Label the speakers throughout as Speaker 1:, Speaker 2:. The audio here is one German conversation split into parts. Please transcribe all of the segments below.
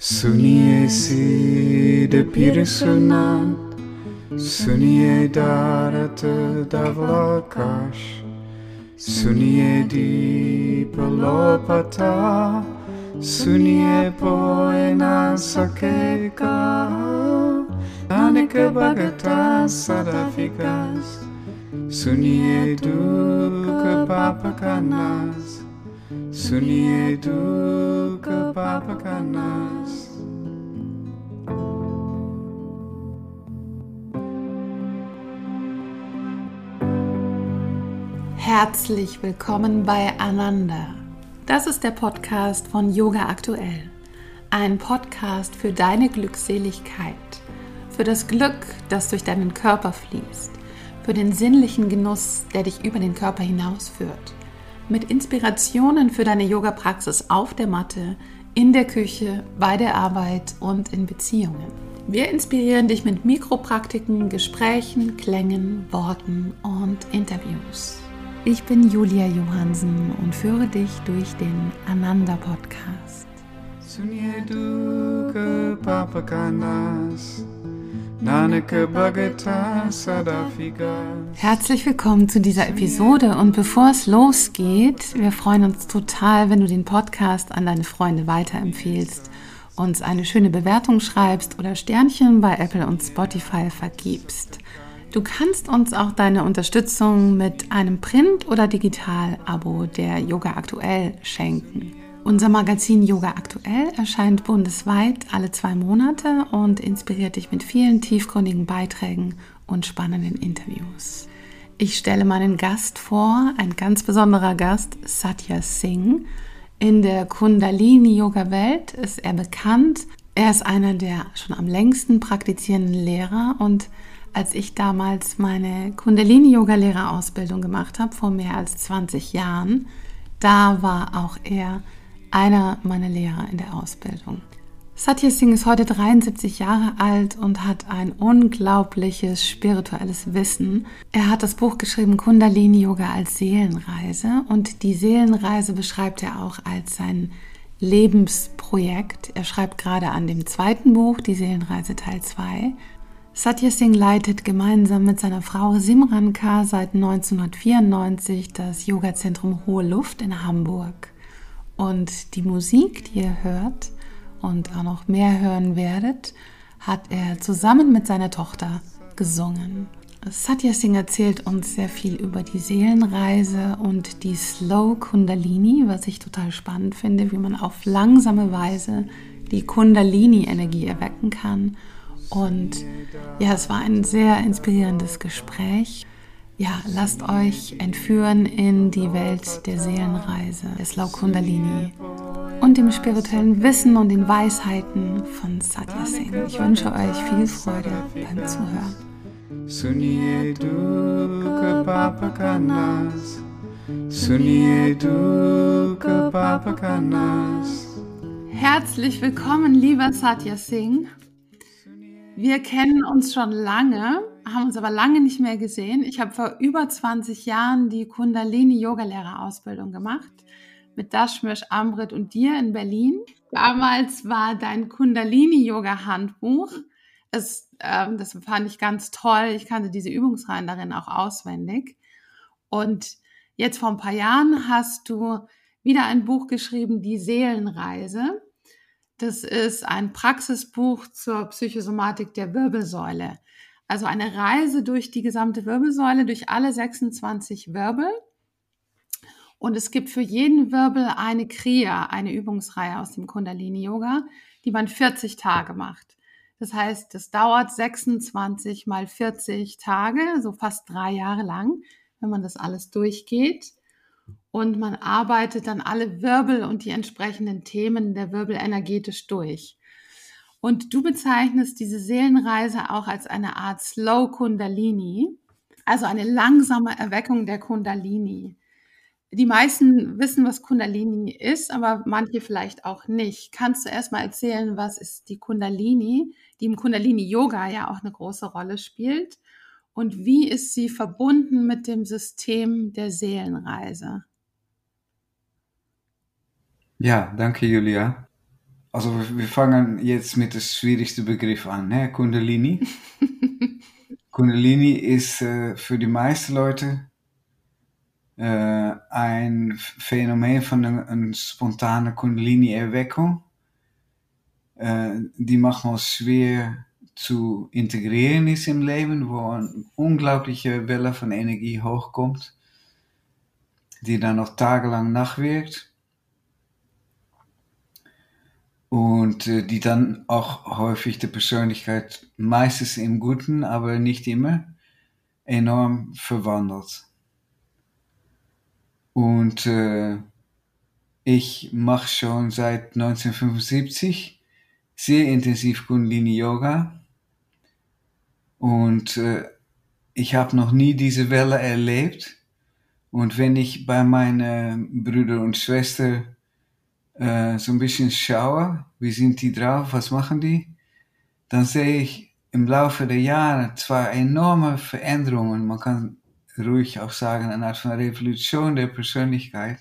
Speaker 1: सुनिए सीध pire sunat, सुनिए darat davlakash, सुनिए deep lopata, सुनिए poena sakeka, nanak bhagata sadafikas, सुनिए dukha papakanas, सुनिए dukha papakanas.
Speaker 2: Herzlich willkommen bei Ananda. Das ist der Podcast von Yoga Aktuell. Ein Podcast für deine Glückseligkeit, für das Glück, das durch deinen Körper fließt, für den sinnlichen Genuss, der dich über den Körper hinausführt, mit Inspirationen für deine Yoga-Praxis auf der Matte, in der Küche, bei der Arbeit und in Beziehungen. Wir inspirieren dich mit Mikropraktiken, Gesprächen, Klängen, Worten und Interviews. Ich bin Julia Johansen und führe dich durch den Ananda-Podcast.
Speaker 1: Sunie dukha papakanas, nanak bhagata sadafikas.
Speaker 2: Herzlich willkommen zu dieser Episode und bevor es losgeht, wir freuen uns total, wenn du den Podcast an deine Freunde weiterempfehlst, uns eine schöne Bewertung schreibst oder Sternchen bei Apple und Spotify vergibst. Du kannst uns auch deine Unterstützung mit einem Print- oder Digital-Abo der Yoga Aktuell schenken. Unser Magazin Yoga Aktuell erscheint bundesweit alle 2 Monate und inspiriert dich mit vielen tiefgründigen Beiträgen und spannenden Interviews. Ich stelle meinen Gast vor, ein ganz besonderer Gast, Satya Singh. In der Kundalini-Yoga-Welt ist er bekannt. Er ist einer der schon am längsten praktizierenden Lehrer und als ich damals meine Kundalini-Yoga-Lehrerausbildung gemacht habe, vor mehr als 20 Jahren, da war auch er einer meiner Lehrer in der Ausbildung. Satya Singh ist heute 73 Jahre alt und hat ein unglaubliches spirituelles Wissen. Er hat das Buch geschrieben Kundalini Yoga als Seelenreise und die Seelenreise beschreibt er auch als sein Lebensprojekt. Er schreibt gerade an dem 2. Buch, die Seelenreise Teil 2. Satya Singh leitet gemeinsam mit seiner Frau Simran Kaur seit 1994 das Yoga-Zentrum Hohe Luft in Hamburg. Und die Musik, die ihr hört und auch noch mehr hören werdet, hat er zusammen mit seiner Tochter gesungen. Satya Singh erzählt uns sehr viel über die Seelenreise und die Slow Kundalini, was ich total spannend finde, wie man auf langsame Weise die Kundalini-Energie erwecken kann. Und ja, es war ein sehr inspirierendes Gespräch. Ja, lasst euch entführen in die Welt der Seelenreise, der Slow Kundalini und dem spirituellen Wissen und den Weisheiten von Satya Singh. Ich wünsche euch viel Freude beim Zuhören.
Speaker 1: Sunie dukha papakanas, sunie dukha papakanas.
Speaker 2: Herzlich willkommen, lieber Satya Singh. Wir kennen uns schon lange, haben uns aber lange nicht mehr gesehen. Ich habe vor über 20 Jahren die Kundalini-Yoga-Lehrerausbildung gemacht mit Dashmesh, Amrit und dir in Berlin. Damals war dein Kundalini-Yoga-Handbuch, das fand ich ganz toll. Ich kannte diese Übungsreihen darin auch auswendig. Und jetzt vor ein paar Jahren hast du wieder ein Buch geschrieben, die Seelenreise. Das ist ein Praxisbuch zur Psychosomatik der Wirbelsäule. Also eine Reise durch die gesamte Wirbelsäule, durch alle 26 Wirbel. Und es gibt für jeden Wirbel eine Kriya, eine Übungsreihe aus dem Kundalini-Yoga, die man 40 Tage macht. Das heißt, das dauert 26 mal 40 Tage, so fast 3 Jahre lang, wenn man das alles durchgeht. Und man arbeitet dann alle Wirbel und die entsprechenden Themen der Wirbel energetisch durch. Und du bezeichnest diese Seelenreise auch als eine Art Slow Kundalini, also eine langsame Erweckung der Kundalini. Die meisten wissen, was Kundalini ist, aber manche vielleicht auch nicht. Kannst du erst mal erzählen, was ist die Kundalini, die im Kundalini-Yoga ja auch eine große Rolle spielt? Und wie ist sie verbunden mit dem System der Seelenreise?
Speaker 1: Ja, danke Julia. Also wir fangen jetzt mit dem schwierigsten Begriff an, ne? Kundalini. Kundalini ist für die meisten Leute ein Phänomen von einer spontane Kundalini-Erweckung. Die manchmal schwer zu integrieren ist im Leben, wo eine unglaubliche Welle von Energie hochkommt, die dann noch tagelang nachwirkt und die dann auch häufig die Persönlichkeit, meistens im Guten, aber nicht immer, enorm verwandelt. Und ich mache schon seit 1975 sehr intensiv Kundalini Yoga und ich habe noch nie diese Welle erlebt. Und wenn ich bei meinen Brüdern und Schwestern so ein bisschen schaue, wie sind die drauf, was machen die, dann sehe ich im Laufe der Jahre zwar enorme Veränderungen, man kann ruhig auch sagen, eine Art von Revolution der Persönlichkeit,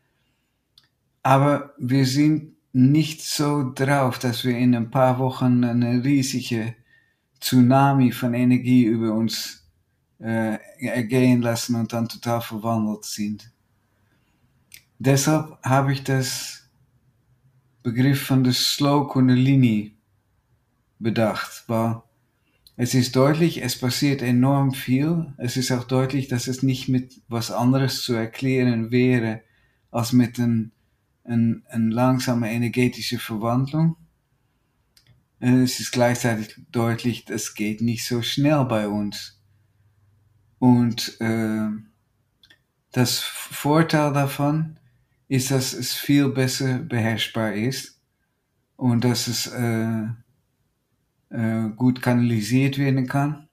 Speaker 1: aber wir sind nicht so drauf, dass wir in ein paar Wochen eine riesige Tsunami von Energie über uns ergehen lassen und dann total verwandelt sind. Deshalb habe ich das Begriff von der Slow Kundalini bedacht, weil es ist deutlich, es passiert enorm viel. Es ist auch deutlich, dass es nicht mit was anderes zu erklären wäre, als mit einer langsame energetische Verwandlung. Es ist gleichzeitig deutlich, das geht nicht so schnell bei uns. Und das Vorteil davon ist, dass es viel besser beherrschbar ist und dass es gut kanalisiert werden kann.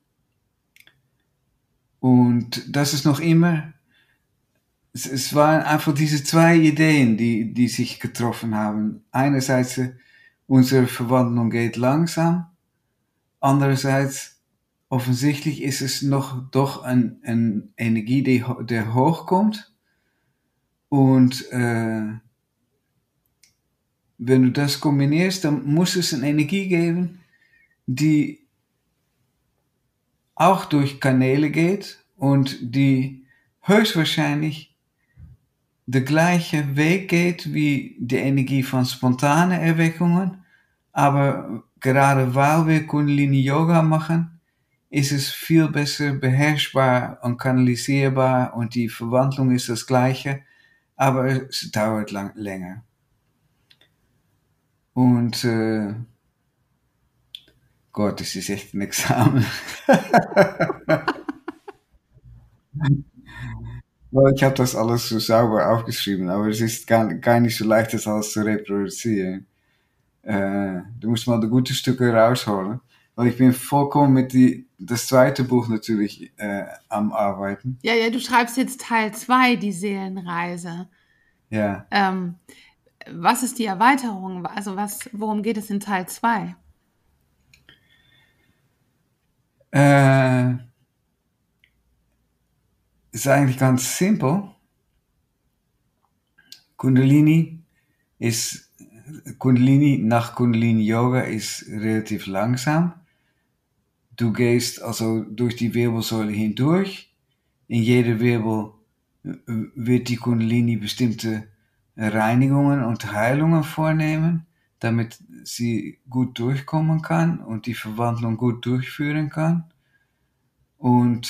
Speaker 1: Und das ist noch immer, es waren einfach diese zwei Ideen, die sich getroffen haben. Einerseits, unsere Verwandlung geht langsam, andererseits, offensichtlich ist es noch doch eine Energie, der hochkommt. Und wenn du das kombinierst, dann muss es eine Energie geben, die auch durch Kanäle geht und die höchstwahrscheinlich der gleiche Weg geht wie die Energie von spontanen Erweckungen. Aber gerade weil wir Kundalini Yoga machen, ist es viel besser beherrschbar und kanalisierbar und die Verwandlung ist das gleiche, aber es dauert länger. Und Gott, es ist echt ein Examen. Weil ich habe das alles so sauber aufgeschrieben, aber es ist gar nicht so leicht, das alles zu reproduzieren. Du musst mal die guten Stücke rausholen. Weil ich bin vollkommen mit das zweite Buch natürlich am Arbeiten.
Speaker 2: Ja, du schreibst jetzt Teil 2, die Seelenreise.
Speaker 1: Ja.
Speaker 2: Was ist die Erweiterung? Also worum geht es in Teil 2?
Speaker 1: Ist eigentlich ganz simpel. Kundalini nach Kundalini Yoga ist relativ langsam. Du gehst also durch die Wirbelsäule hindurch. In jeder Wirbel wird die Kundalini bestimmte Reinigungen und Heilungen vornehmen, damit sie gut durchkommen kann und die Verwandlung gut durchführen kann. Und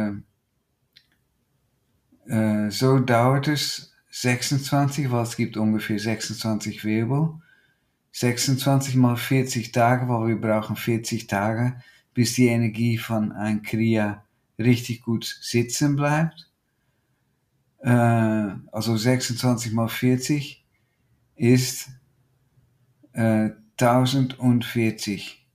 Speaker 1: so dauert es 26, weil es gibt ungefähr 26 Wirbel. 26 mal 40 Tage, weil wir brauchen 40 Tage, bis die Energie von ein Kriya richtig gut sitzen bleibt. Also 26 mal 40 ist 1040.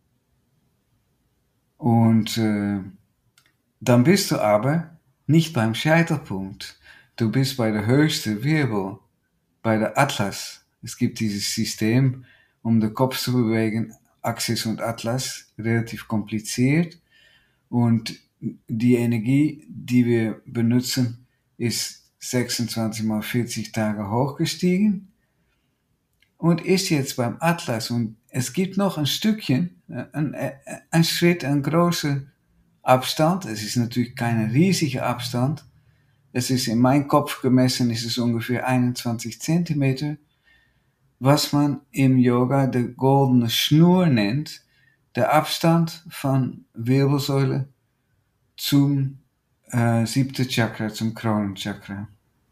Speaker 1: Und dann bist du aber nicht beim Scheitelpunkt. Du bist bei der höchsten Wirbel, bei der Atlas. Es gibt dieses System, um den Kopf zu bewegen, Axis und Atlas, relativ kompliziert. Und die Energie, die wir benutzen, ist 26 mal 40 Tage hochgestiegen. und ist jetzt beim Atlas. Und es gibt noch ein Stückchen, ein Schritt, ein großer Abstand. Es ist natürlich kein riesiger Abstand. Es ist in meinem Kopf gemessen, ist es ungefähr 21 Zentimeter, was man im Yoga die goldene Schnur nennt, der Abstand von Wirbelsäule zum 7. Chakra, zum Kronenchakra.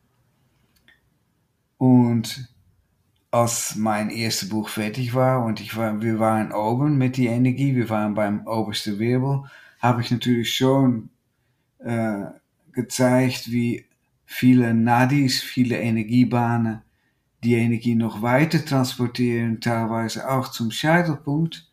Speaker 1: Und als mein erstes Buch fertig war und wir waren oben mit die Energie, wir waren beim obersten Wirbel, habe ich natürlich schon gezeigt, wie viele Nadis, viele Energiebahnen die Energie noch weiter transportieren, teilweise auch zum Scheitelpunkt.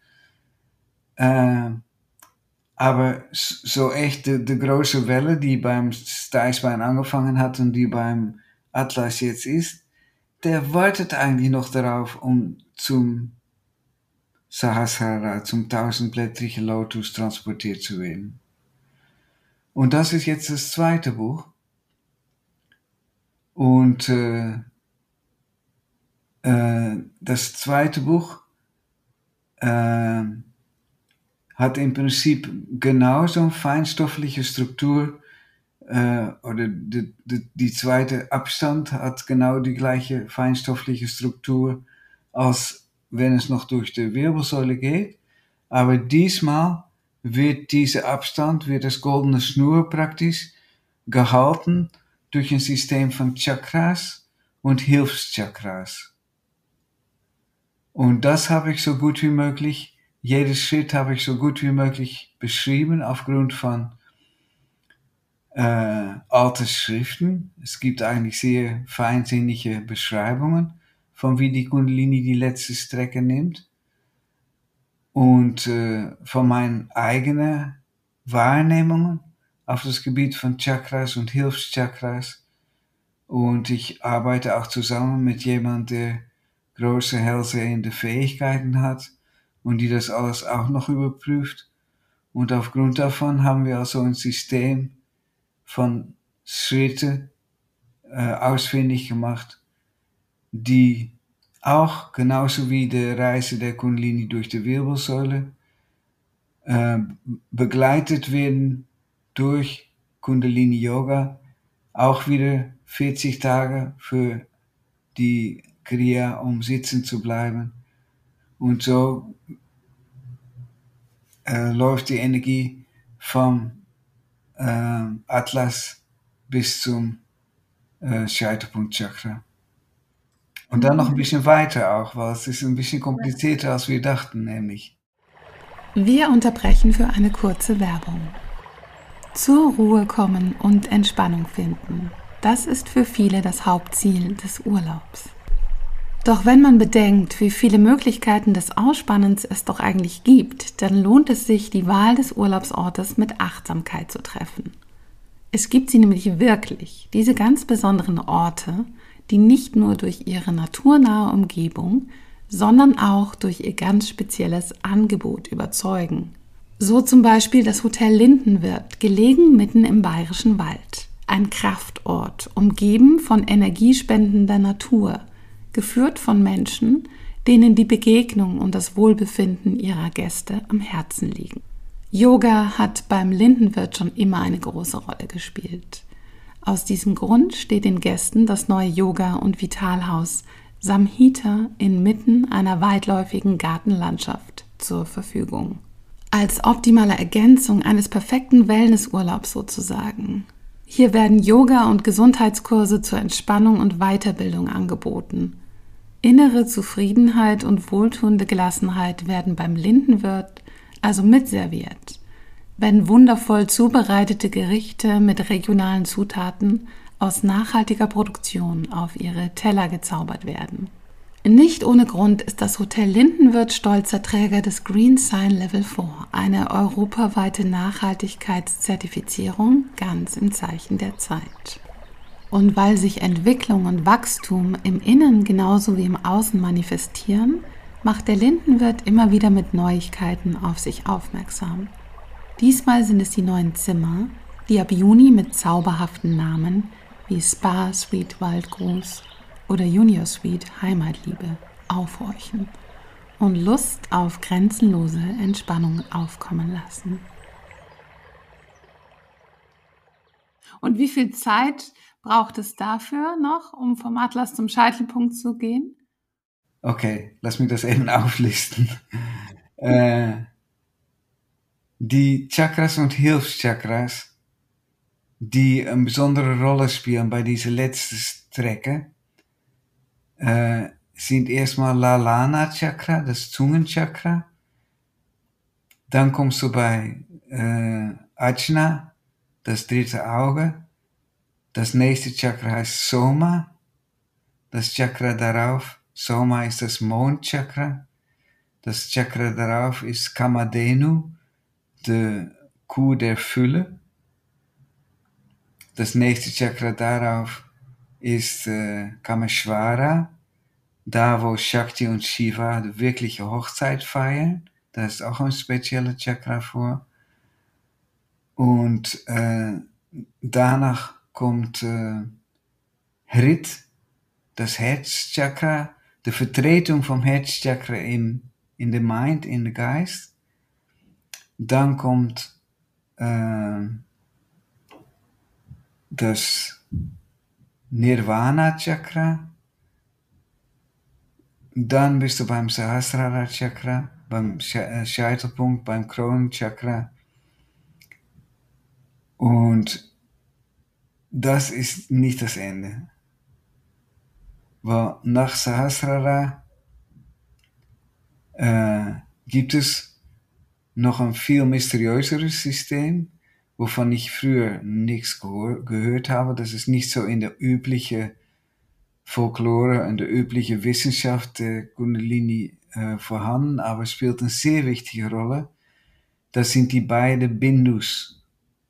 Speaker 1: Aber so echt die große Welle, die beim Steißbein angefangen hat und die beim Atlas jetzt ist, der wartet eigentlich noch darauf, um zum Sahasrara, zum 1000-blättrigen Lotus transportiert zu werden. Und das ist jetzt das zweite Buch. Und das zweite Buch hat im Prinzip genauso eine feinstoffliche Struktur, oder die zweite Abstand hat genau die gleiche feinstoffliche Struktur, als wenn es noch durch die Wirbelsäule geht. Aber diesmal wird dieser Abstand, wird das goldene Schnur praktisch gehalten durch ein System von Chakras und Hilfschakras. Und das habe ich so gut wie möglich, jeden Schritt habe ich so gut wie möglich beschrieben aufgrund von alte Schriften. Es gibt eigentlich sehr feinsinnige Beschreibungen von wie die Kundalini die letzte Strecke nimmt. Und von meinen eigenen Wahrnehmungen auf das Gebiet von Chakras und Hilfschakras. Und ich arbeite auch zusammen mit jemandem, der große hellsehende Fähigkeiten hat und die das alles auch noch überprüft. Und aufgrund davon haben wir also ein System von Schritte ausfindig gemacht, die auch genauso wie die Reise der Kundalini durch die Wirbelsäule begleitet werden durch Kundalini Yoga, auch wieder 40 Tage für die Kriya, um sitzen zu bleiben. Und so läuft die Energie vom Atlas bis zum Scheitelpunktchakra. Und dann noch ein bisschen weiter auch, weil es ist ein bisschen komplizierter, als wir dachten, nämlich.
Speaker 2: Wir unterbrechen für eine kurze Werbung. Zur Ruhe kommen und Entspannung finden. Das ist für viele das Hauptziel des Urlaubs. Doch wenn man bedenkt, wie viele Möglichkeiten des Ausspannens es doch eigentlich gibt, dann lohnt es sich, die Wahl des Urlaubsortes mit Achtsamkeit zu treffen. Es gibt sie nämlich wirklich, diese ganz besonderen Orte, die nicht nur durch ihre naturnahe Umgebung, sondern auch durch ihr ganz spezielles Angebot überzeugen. So zum Beispiel das Hotel Lindenwirt, gelegen mitten im Bayerischen Wald. Ein Kraftort, umgeben von energiespendender Natur, geführt von Menschen, denen die Begegnung und das Wohlbefinden ihrer Gäste am Herzen liegen. Yoga hat beim Lindenwirt schon immer eine große Rolle gespielt. Aus diesem Grund steht den Gästen das neue Yoga- und Vitalhaus Samhita inmitten einer weitläufigen Gartenlandschaft zur Verfügung. Als optimale Ergänzung eines perfekten Wellnessurlaubs sozusagen. Hier werden Yoga- und Gesundheitskurse zur Entspannung und Weiterbildung angeboten. Innere Zufriedenheit und wohltuende Gelassenheit werden beim Lindenwirt also mitserviert, wenn wundervoll zubereitete Gerichte mit regionalen Zutaten aus nachhaltiger Produktion auf ihre Teller gezaubert werden. Nicht ohne Grund ist das Hotel Lindenwirt stolzer Träger des Green Sign Level 4, eine europaweite Nachhaltigkeitszertifizierung ganz im Zeichen der Zeit. Und weil sich Entwicklung und Wachstum im Innen genauso wie im Außen manifestieren, macht der Lindenwirt immer wieder mit Neuigkeiten auf sich aufmerksam. Diesmal sind es die neuen Zimmer, die ab Juni mit zauberhaften Namen wie Spa Suite Waldgruß oder Junior Suite Heimatliebe aufhorchen und Lust auf grenzenlose Entspannung aufkommen lassen. Und wie viel Zeit braucht es dafür noch, um vom Atlas zum Scheitelpunkt zu gehen?
Speaker 1: Okay, lass mich das eben auflisten. Die Chakras und Hilfschakras, die eine besondere Rolle spielen bei dieser letzten Strecke, sind erstmal Lalana Chakra, das Zungenchakra. Dann kommst du bei Ajna, das dritte Auge. Das nächste Chakra heißt Soma. Das Chakra darauf, Soma ist das Mondchakra. Das Chakra darauf ist Kamadhenu, die Kuh der Fülle. Das nächste Chakra darauf ist Kameshvara, da wo Shakti und Shiva die wirkliche Hochzeit feiern. Da ist auch ein spezieller Chakra vor. Und danach kommt Hrit, das Herzchakra, die Vertretung vom Herzchakra in the Mind, in den Geist. Dann kommt das Nirvana Chakra. Dann bist du beim Sahasrara Chakra, beim Scheitelpunkt, beim Kronenchakra. Und das ist nicht das Ende. Weil nach Sahasrara gibt es noch ein viel mysteriöseres System, wovon ich früher nichts gehört habe. Das ist nicht so in der üblichen Folklore, in der üblichen Wissenschaft der Kundalini vorhanden, aber es spielt eine sehr wichtige Rolle. Das sind die beiden Bindus.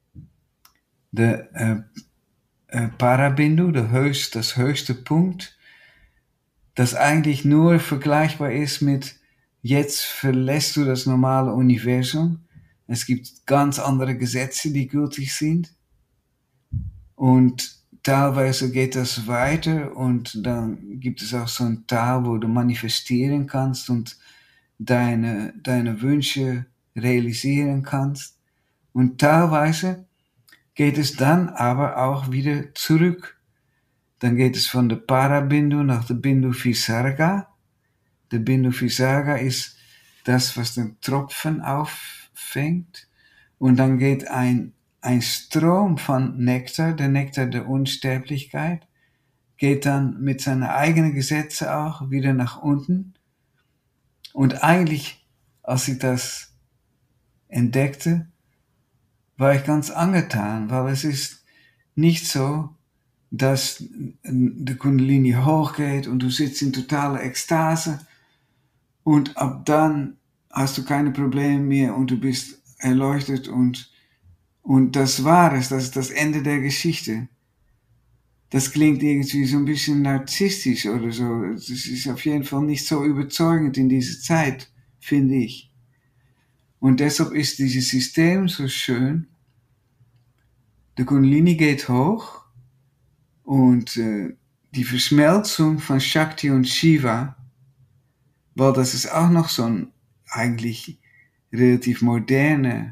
Speaker 1: Der Parabindu, das höchste Punkt, das eigentlich nur vergleichbar ist mit, jetzt verlässt du das normale Universum. Es gibt ganz andere Gesetze, die gültig sind. Und teilweise geht das weiter und dann gibt es auch so ein Teil, wo du manifestieren kannst und deine Wünsche realisieren kannst. Und teilweise geht es dann aber auch wieder zurück. Dann geht es von der Parabindu nach der Bindu Visarga. Der Bindu Visarga ist das, was den Tropfen auffängt. Und dann geht ein Strom von Nektar, der Nektar der Unsterblichkeit, geht dann mit seinen eigenen Gesetzen auch wieder nach unten. Und eigentlich, als ich das entdeckte, war ich ganz angetan, weil es ist nicht so, dass die Kundalini hochgeht und du sitzt in totaler Ekstase und ab dann hast du keine Probleme mehr und du bist erleuchtet und das war es, das ist das Ende der Geschichte. Das klingt irgendwie so ein bisschen narzisstisch oder so. Das ist auf jeden Fall nicht so überzeugend in dieser Zeit, finde ich. Und deshalb ist dieses System so schön. Der Kundalini geht hoch und die Verschmelzung von Shakti und Shiva, weil das ist auch noch so ein eigentlich relativ moderner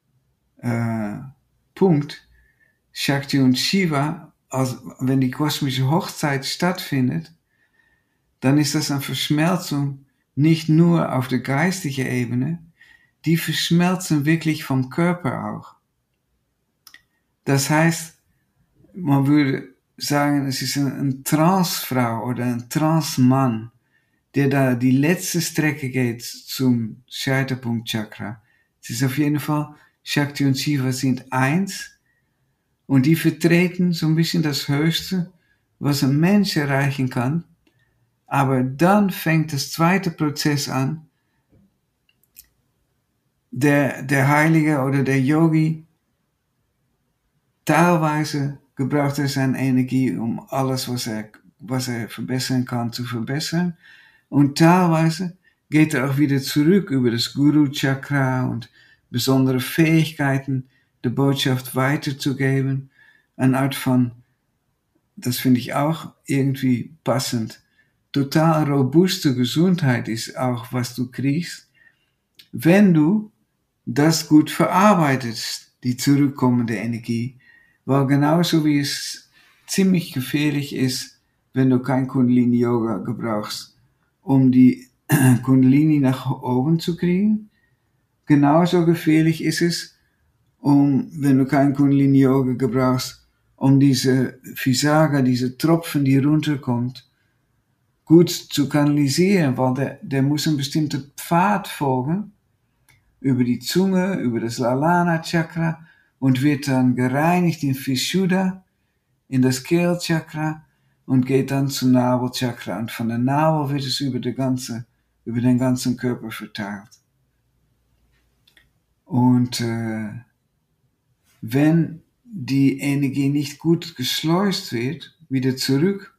Speaker 1: Punkt. Shakti und Shiva, also wenn die kosmische Hochzeit stattfindet, dann ist das eine Verschmelzung nicht nur auf der geistigen Ebene, die verschmelzen wirklich vom Körper auch. Das heißt, man würde sagen, es ist ein Transfrau oder ein Transmann, der da die letzte Strecke geht zum Scheitelpunkt Chakra. Es ist auf jeden Fall, Shakti und Shiva sind eins und die vertreten so ein bisschen das Höchste, was ein Mensch erreichen kann. Aber dann fängt das zweite Prozess an. Der Heilige oder der Yogi, teilweise gebraucht er seine Energie, um alles, was er verbessern kann, zu verbessern. Und teilweise geht er auch wieder zurück über das Guru-Chakra und besondere Fähigkeiten, die Botschaft weiterzugeben. Eine Art von, das finde ich auch irgendwie passend, total robuste Gesundheit ist auch, was du kriegst, wenn du das gut verarbeitest, die zurückkommende Energie. Weil genauso wie es ziemlich gefährlich ist, wenn du kein Kundalini-Yoga gebrauchst, um die Kundalini nach oben zu kriegen, genauso gefährlich ist es, wenn du kein Kundalini-Yoga gebrauchst, um diese Visaga, diese Tropfen, die runterkommt, gut zu kanalisieren, weil der muss einen bestimmten Pfad folgen, über die Zunge, über das Lalana Chakra und wird dann gereinigt in Vishuddha, in das Kehlchakra und geht dann zum Nabelchakra. Und von der Nabel wird es über den ganzen Körper verteilt. Und wenn die Energie nicht gut geschleust wird, wieder zurück,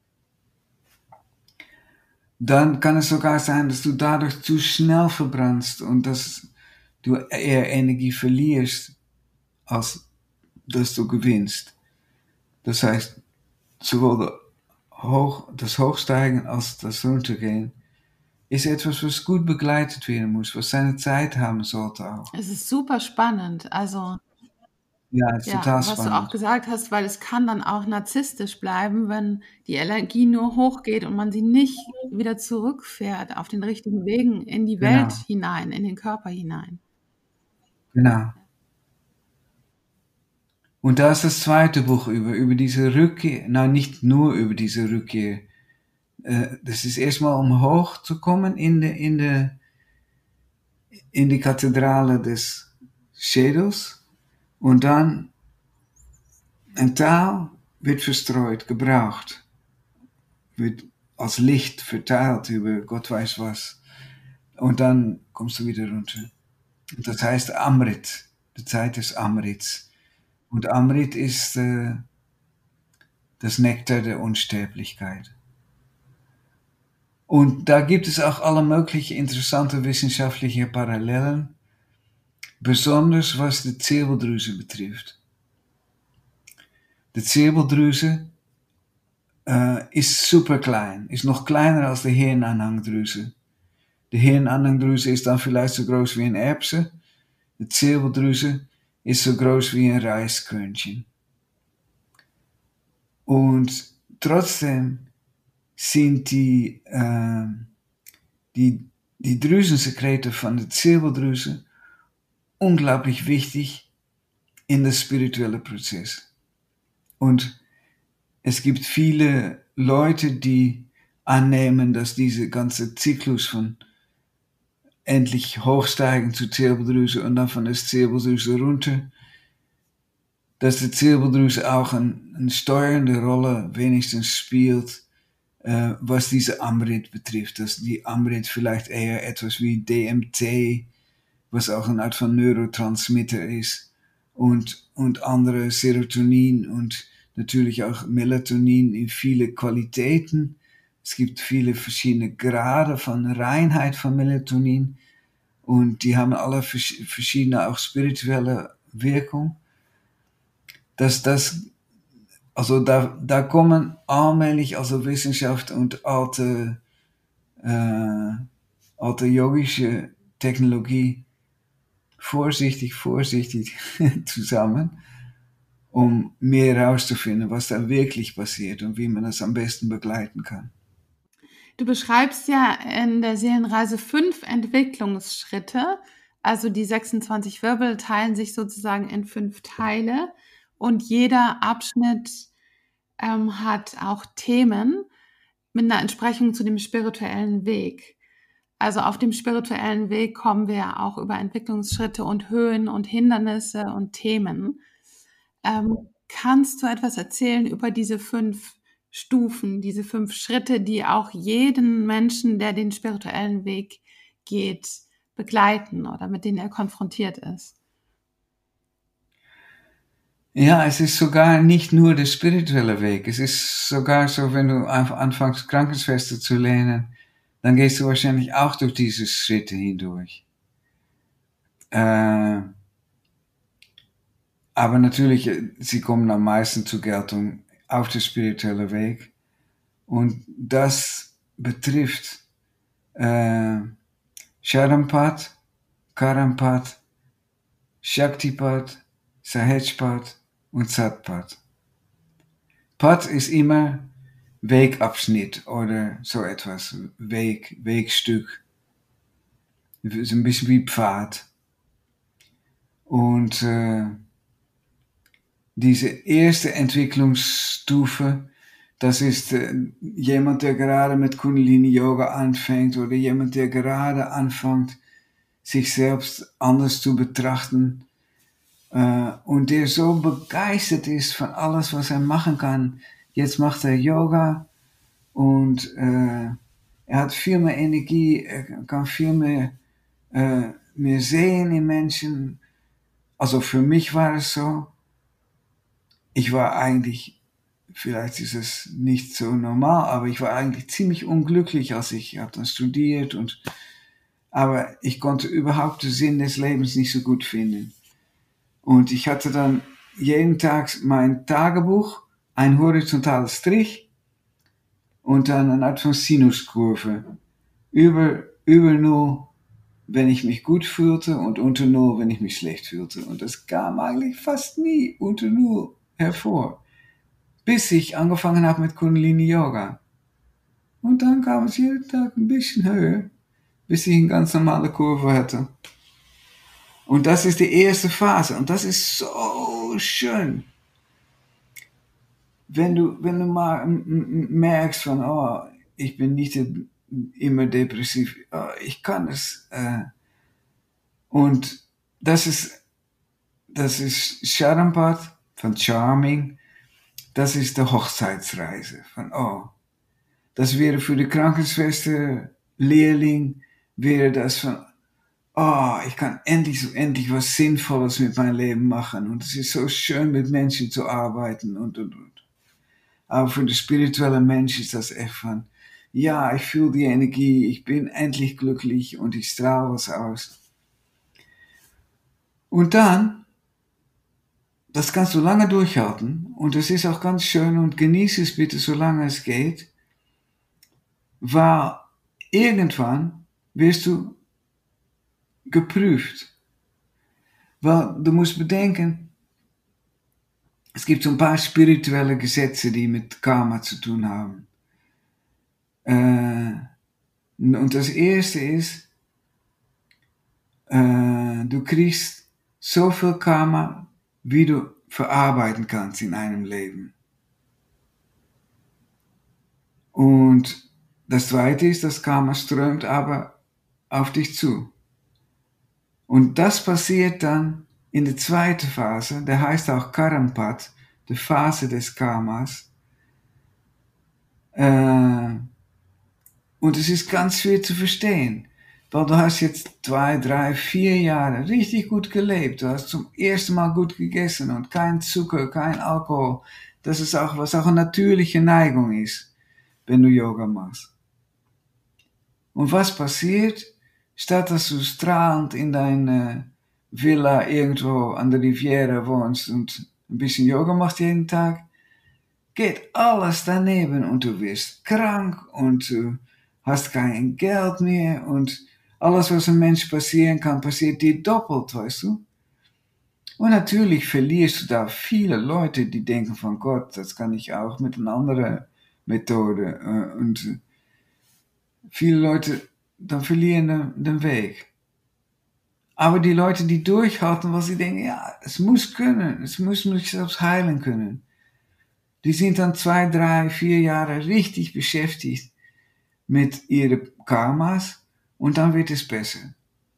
Speaker 1: dann kann es sogar sein, dass du dadurch zu schnell verbrannst und dass du eher Energie verlierst, als dass du gewinnst. Das heißt, sowohl das Hochsteigen als das Runtergehen ist etwas, was gut begleitet werden muss, was seine Zeit haben sollte auch.
Speaker 2: Es ist super spannend. Also,
Speaker 1: Ja, ist
Speaker 2: ja,
Speaker 1: total
Speaker 2: was du auch
Speaker 1: spannend.
Speaker 2: gesagt hast, weil es kann dann auch narzisstisch bleiben, wenn die Energie nur hochgeht und man sie nicht wieder zurückfährt auf den richtigen Wegen in die Welt
Speaker 1: Genau,
Speaker 2: hinein, in den Körper hinein.
Speaker 1: genau. Und da ist das zweite Buch über diese Rückkehr, nicht nur über diese Rückkehr. Das ist erstmal, um hochzukommen in die Kathedrale des Schädels und dann ein Teil wird verstreut, gebraucht, wird als Licht verteilt über Gott weiß was. Und dann kommst du wieder runter. Und das heißt Amrit, die Zeit des Amrits. Und Amrit ist das Nektar der Unsterblichkeit. Und da gibt es auch alle möglichen interessante wissenschaftliche Parallelen, besonders was die Zirbeldrüse betrifft. Die Zirbeldrüse ist super klein, ist noch kleiner als die Hirnanhangdrüse. Die Hirnanhangdrüse ist dann vielleicht so groß wie ein Erbse. Die Zirbeldrüse ist so groß wie ein Reiskörnchen. Und trotzdem sind die Drüsensekrete von der Zirbeldrüse unglaublich wichtig in das spirituelle Prozess. Und es gibt viele Leute, die annehmen, dass diese ganze Zyklus von endlich hochsteigen zur Zirbeldrüse und dann von der Zirbeldrüse runter, dass die Zirbeldrüse auch eine steuernde Rolle wenigstens spielt, was diese Amrit betrifft. Dass die Amrit vielleicht eher etwas wie DMT, was auch eine Art von Neurotransmitter ist, und andere Serotonin und natürlich auch Melatonin in viele Qualitäten. Es gibt viele verschiedene Grade von Reinheit von Melatonin und die haben alle verschiedene auch spirituelle Wirkung. Also da kommen allmählich also Wissenschaft und alte yogische Technologie vorsichtig zusammen, um mehr herauszufinden, was da wirklich passiert und wie man das am besten begleiten kann.
Speaker 2: Du beschreibst ja in der Seelenreise 5 Entwicklungsschritte. Also die 26 Wirbel teilen sich sozusagen in 5 Teile und jeder Abschnitt hat auch Themen mit einer Entsprechung zu dem spirituellen Weg. Also auf dem spirituellen Weg kommen wir auch über Entwicklungsschritte und Höhen und Hindernisse und Themen. Kannst du etwas erzählen über diese 5 Stufen, diese 5 Schritte, die auch jeden Menschen, der den spirituellen Weg geht, begleiten oder mit denen er konfrontiert ist?
Speaker 1: Ja, es ist sogar nicht nur der spirituelle Weg. Es ist sogar so, wenn du anfängst, Krankenschwester zu lernen, dann gehst du wahrscheinlich auch durch diese Schritte hindurch. Aber natürlich, sie kommen am meisten zur Geltung auf der spirituelle Weg. Und das betrifft Sharampat, Karampat, Shaktipat, Sahajpat und Satpat. Pad ist immer Wegabschnitt oder so etwas, Wegstück. Ist ein bisschen wie Pfad. Und diese erste Entwicklungsstufe, das ist jemand, der gerade mit Kundalini Yoga anfängt oder jemand, der gerade anfängt, sich selbst anders zu betrachten und der so begeistert ist von alles, was er machen kann. Jetzt macht er Yoga und er hat viel mehr Energie, er kann viel mehr sehen in Menschen. Also für mich war es so, ich war eigentlich, vielleicht ist es nicht so normal, aber ich war eigentlich ziemlich unglücklich, als ich habe dann studiert aber ich konnte überhaupt den Sinn des Lebens nicht so gut finden. Und ich hatte dann jeden Tag mein Tagebuch, ein horizontaler Strich und dann eine Art von Sinuskurve. Über 0, wenn ich mich gut fühlte und unter 0, wenn ich mich schlecht fühlte. Und das kam eigentlich fast nie unter 0 hervor. Bis ich angefangen habe mit Kundalini Yoga. Und dann kam es jeden Tag ein bisschen höher, bis ich eine ganz normale Kurve hatte. Und das ist die erste Phase. Und das ist so schön. Wenn du mal merkst von, ich bin nicht immer depressiv, ich kann es. Und das ist Sharampat von Charming. Das ist die Hochzeitsreise von, das wäre für die Krankenschwester, Lehrling, wäre das von, ich kann endlich was Sinnvolles mit meinem Leben machen und es ist so schön, mit Menschen zu arbeiten und. Aber für den spirituellen Mensch ist das echt von, ja, ich fühle die Energie, ich bin endlich glücklich und ich strahle was aus. Und dann, das kannst du lange durchhalten und es ist auch ganz schön und genieße es bitte, solange es geht, weil irgendwann wirst du geprüft. Weil du musst bedenken, es gibt so ein paar spirituelle Gesetze, die mit Karma zu tun haben. Und das erste ist, du kriegst so viel Karma, wie du verarbeiten kannst in einem Leben. Und das zweite ist, das Karma strömt aber auf dich zu. Und das passiert dann in der zweiten Phase, der heißt auch Karampat, die Phase des Karmas. Und es ist ganz schwer zu verstehen, weil du hast jetzt 2, 3, 4 Jahre richtig gut gelebt. Du hast zum ersten Mal gut gegessen und kein Zucker, kein Alkohol. Das ist auch, was auch eine natürliche Neigung ist, wenn du Yoga machst. Und was passiert? Statt dass du strahlend in deine Villa irgendwo an der Riviera wohnst und ein bisschen Yoga machst jeden Tag, geht alles daneben und du wirst krank und du hast kein Geld mehr und alles, was einem Mensch passieren kann, passiert dir doppelt, weißt du? Und natürlich verlierst du da viele Leute, die denken von Gott, das kann ich auch mit einer anderen Methode. Und viele Leute dann verlieren den Weg. Aber die Leute, die durchhalten, weil sie denken, ja, es muss können, es muss mich selbst heilen können, die sind dann 2, 3, 4 Jahre richtig beschäftigt mit ihren Karmas und dann wird es besser.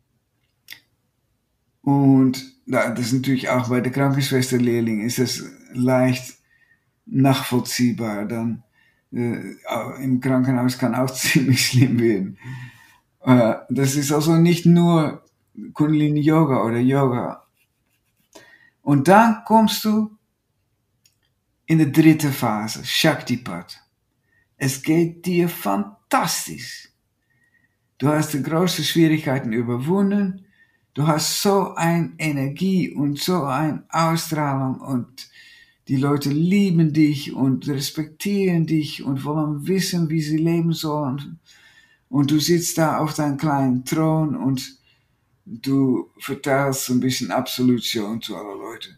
Speaker 1: Und das ist natürlich auch bei der Krankenschwesterlehrling ist es leicht nachvollziehbar. Dann im Krankenhaus kann auch ziemlich schlimm werden. Das ist also nicht nur Kundalini Yoga oder Yoga. Und dann kommst du in die dritte Phase, Shaktipat. Es geht dir fantastisch. Du hast die größten Schwierigkeiten überwunden. Du hast so eine Energie und so eine Ausstrahlung und Die Leute lieben dich und respektieren dich und wollen wissen, wie sie leben sollen. Und du sitzt da auf deinem kleinen Thron und du verteilst so ein bisschen Absolution zu aller Leute.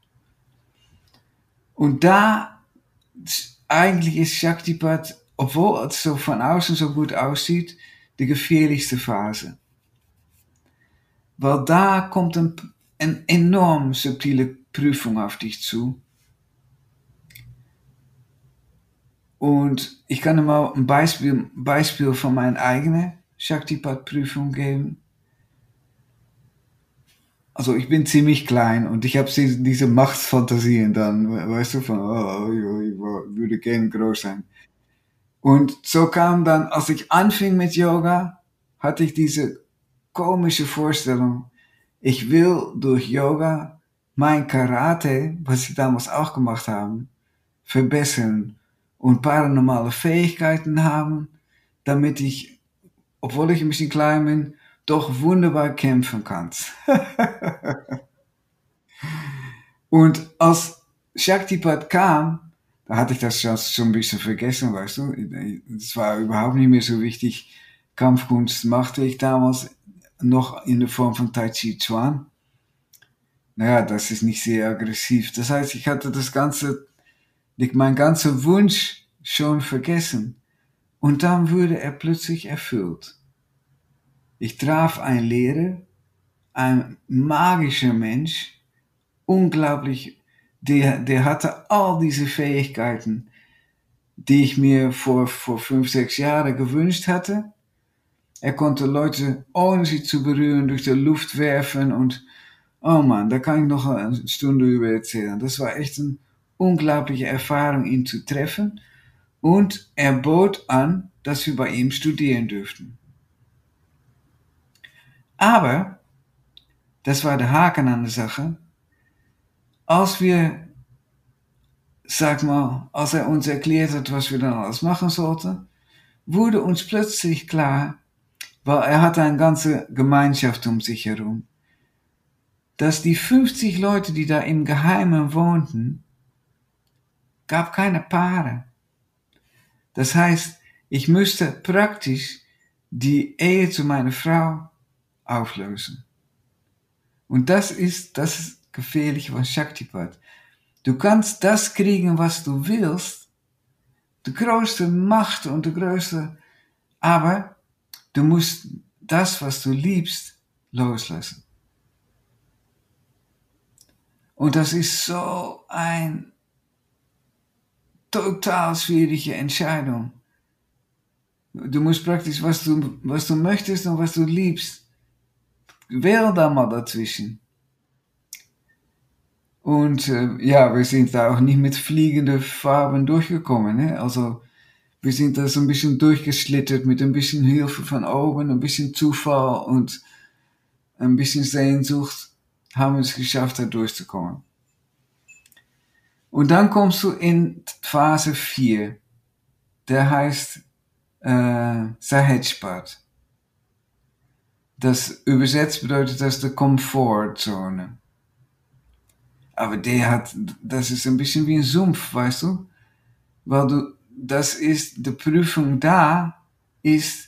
Speaker 1: Und da, eigentlich ist Shaktipat, obwohl es so von außen so gut aussieht, die gefährlichste Phase. Weil da kommt een enorm subtiele Prüfung auf dich zu. Und ich kann dir mal ein Beispiel von meiner eigenen Shaktipat-Prüfung geben. Also ich bin ziemlich klein und ich habe diese Machtsfantasien dann, weißt du, von, ich würde gerne groß sein. Und so kam dann, als ich anfing mit Yoga, hatte ich diese komische Vorstellung, ich will durch Yoga mein Karate, was ich damals auch gemacht habe, verbessern und paranormale Fähigkeiten haben, damit ich, obwohl ich ein bisschen klein bin, doch wunderbar kämpfen kann. Und als Shaktipat kam, da hatte ich das schon ein bisschen vergessen, weißt du. Es war überhaupt nicht mehr so wichtig. Kampfkunst machte ich damals noch in der Form von Tai Chi Chuan. Naja, das ist nicht sehr aggressiv. Das heißt, ich hatte mein ganzer Wunsch schon vergessen. Und dann wurde er plötzlich erfüllt. Ich traf einen Lehrer, ein magischer Mensch, unglaublich, der hatte all diese Fähigkeiten, die ich mir vor 5, 6 Jahren gewünscht hatte. Er konnte Leute, ohne sie zu berühren, durch die Luft werfen und, oh Mann, da kann ich noch eine Stunde über erzählen. Das war echt eine unglaubliche Erfahrung, ihn zu treffen. Und er bot an, dass wir bei ihm studieren dürften. Aber, das war der Haken an der Sache, als er uns erklärt hat, was wir dann alles machen sollten, wurde uns plötzlich klar, weil er hatte eine ganze Gemeinschaft um sich herum, dass die 50 Leute, die da im Geheimen wohnten, gab keine Paare. Das heißt, ich müsste praktisch die Ehe zu meiner Frau auflösen. Und das ist gefährlich von Shaktipat. Du kannst das kriegen, was du willst, die größte Macht und die größte, aber du musst das, was du liebst, loslassen. Und das ist so eine total schwierige Entscheidung. Du musst praktisch, was du möchtest und was du liebst, wähl da mal dazwischen. Und wir sind da auch nicht mit fliegenden Farben durchgekommen. Ne? Also wir sind da so ein bisschen durchgeschlittert mit ein bisschen Hilfe von oben, ein bisschen Zufall und ein bisschen Sehnsucht, haben wir es geschafft, da durchzukommen. Und dann kommst du in Phase 4. Der heißt Sahajpat. Das übersetzt bedeutet das die Komfortzone. Aber das ist ein bisschen wie ein Sumpf, weißt du? Weil das ist, die Prüfung da ist,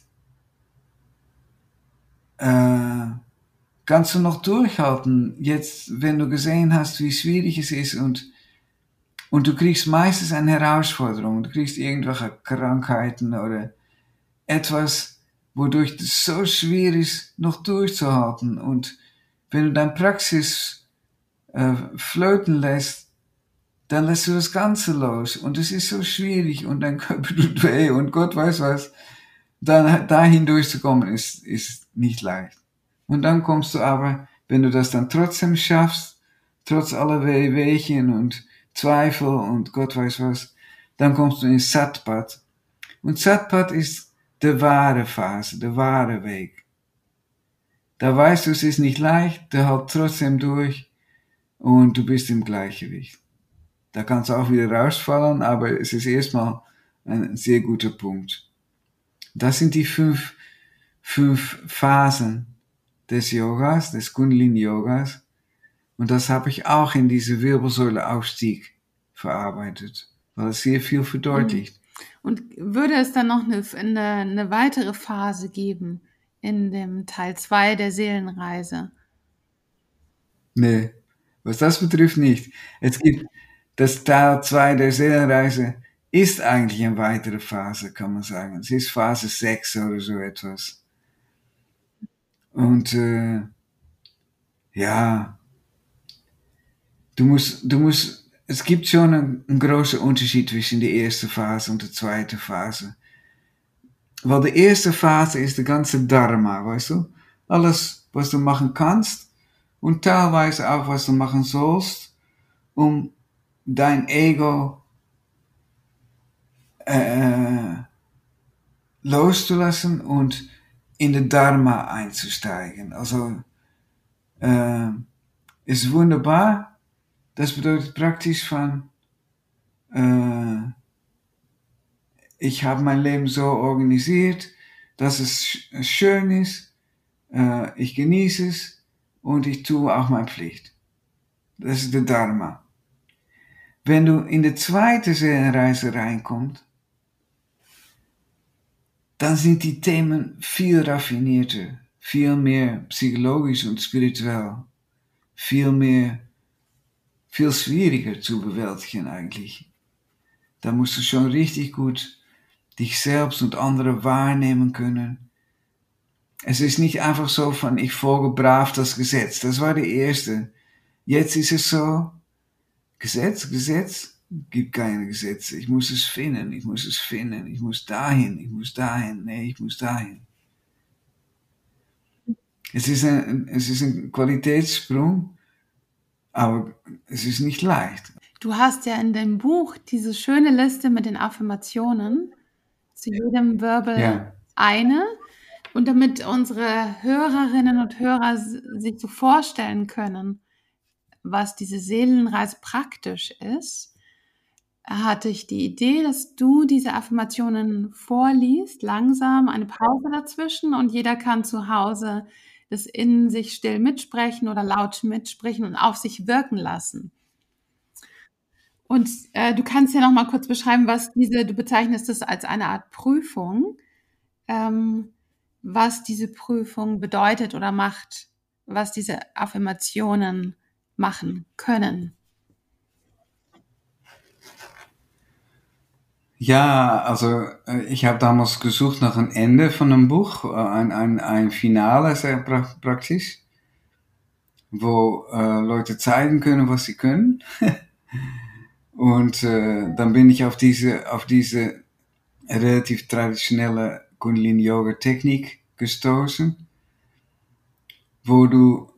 Speaker 1: kannst du noch durchhalten, jetzt, wenn du gesehen hast, wie schwierig es ist und du kriegst meistens eine Herausforderung, du kriegst irgendwelche Krankheiten oder etwas, wodurch es so schwierig ist, noch durchzuhalten. Und wenn du deine Praxis flöten lässt, dann lässt du das Ganze los. Und es ist so schwierig und dein Körper tut weh und Gott weiß was. Dann dahin durchzukommen ist nicht leicht. Und dann kommst du aber, wenn du das dann trotzdem schaffst, trotz aller Wehwehchen und Zweifel und Gott weiß was, dann kommst du in Satpat. Und Satpat ist die wahre Phase, der wahre Weg. Da weißt du, es ist nicht leicht, du hältst trotzdem durch und du bist im Gleichgewicht. Da kannst du auch wieder rausfallen, aber es ist erstmal ein sehr guter Punkt. Das sind die fünf Phasen des Yogas, des Kundalini-Yogas. Und das habe ich auch in diese Wirbelsäuleaufstieg verarbeitet, weil es sehr viel verdeutlicht.
Speaker 2: Und würde es dann noch eine weitere Phase geben in dem Teil 2 der Seelenreise?
Speaker 1: Nee, was das betrifft nicht. Es gibt das Teil 2 der Seelenreise ist eigentlich eine weitere Phase, kann man sagen. Es ist Phase 6 oder so etwas. Und ja, es gibt schon einen großen Unterschied zwischen der ersten Phase und der zweiten Phase. Weil die erste Phase ist der ganze Dharma, weißt du? Alles, was du machen kannst und teilweise auch, was du machen sollst, um dein Ego loszulassen und in den Dharma einzusteigen. Also ist wunderbar. Das bedeutet praktisch von ich habe mein Leben so organisiert, dass es schön ist, ich genieße es und ich tue auch meine Pflicht. Das ist der Dharma. Wenn du in die zweite Seelenreise reinkommst, dann sind die Themen viel raffinierter, viel mehr psychologisch und spirituell, viel schwieriger zu bewältigen eigentlich. Da musst du schon richtig gut dich selbst und andere wahrnehmen können. Es ist nicht einfach so von, ich folge brav das Gesetz. Das war die erste. Jetzt ist es so, Gesetz, gibt keine Gesetze. Ich muss es finden. Ich muss dahin, nee, ich muss dahin. Es ist ein Qualitätssprung, aber es ist nicht leicht.
Speaker 2: Du hast ja in dem Buch diese schöne Liste mit den Affirmationen, zu jedem Wirbel eine. Und damit unsere Hörerinnen und Hörer sich so vorstellen können, was diese Seelenreise praktisch ist, hatte ich die Idee, dass du diese Affirmationen vorliest, langsam, eine Pause dazwischen, und jeder kann zu Hause das in sich still mitsprechen oder laut mitsprechen und auf sich wirken lassen. Und du kannst ja noch mal kurz beschreiben, du bezeichnest es als eine Art Prüfung, was diese Prüfung bedeutet oder macht, was diese Affirmationen machen können.
Speaker 1: Ja, also ich habe damals gesucht nach ein Ende von einem Buch, ein Finale sehr praktisch, wo Leute zeigen können, was sie können. Und dann bin ich auf diese relativ traditionelle Kundalini-Yoga-Technik gestoßen, wo du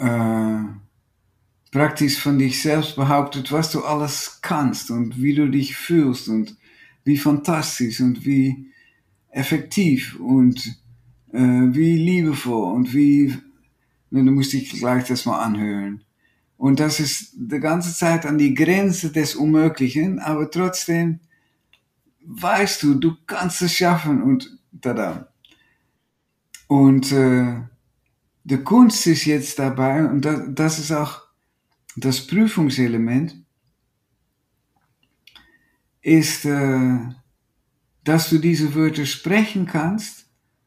Speaker 1: praktisch von dich selbst behauptet, was du alles kannst und wie du dich fühlst und wie fantastisch und wie effektiv und wie liebevoll und wie, du musst dich gleich das mal anhören. Und das ist die ganze Zeit an die Grenze des Unmöglichen, aber trotzdem weißt du kannst es schaffen und tada. Und die Kunst ist jetzt dabei, und das ist auch das Prüfungselement, ist, dass du diese Wörter sprechen kannst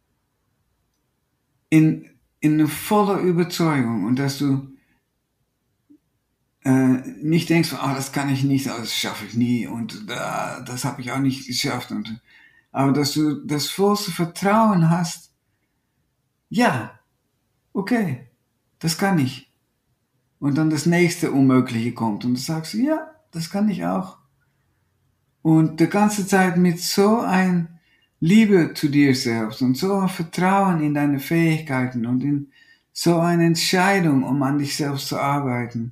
Speaker 1: in eine volle Überzeugung und dass du nicht denkst, das kann ich nicht, das schaffe ich nie und das habe ich auch nicht geschafft. Aber dass du das vollste Vertrauen hast, ja, okay, das kann ich. Und dann das nächste Unmögliche kommt und du sagst, ja, das kann ich auch. Und die ganze Zeit mit so ein Liebe zu dir selbst und so ein Vertrauen in deine Fähigkeiten und in so eine Entscheidung, um an dich selbst zu arbeiten,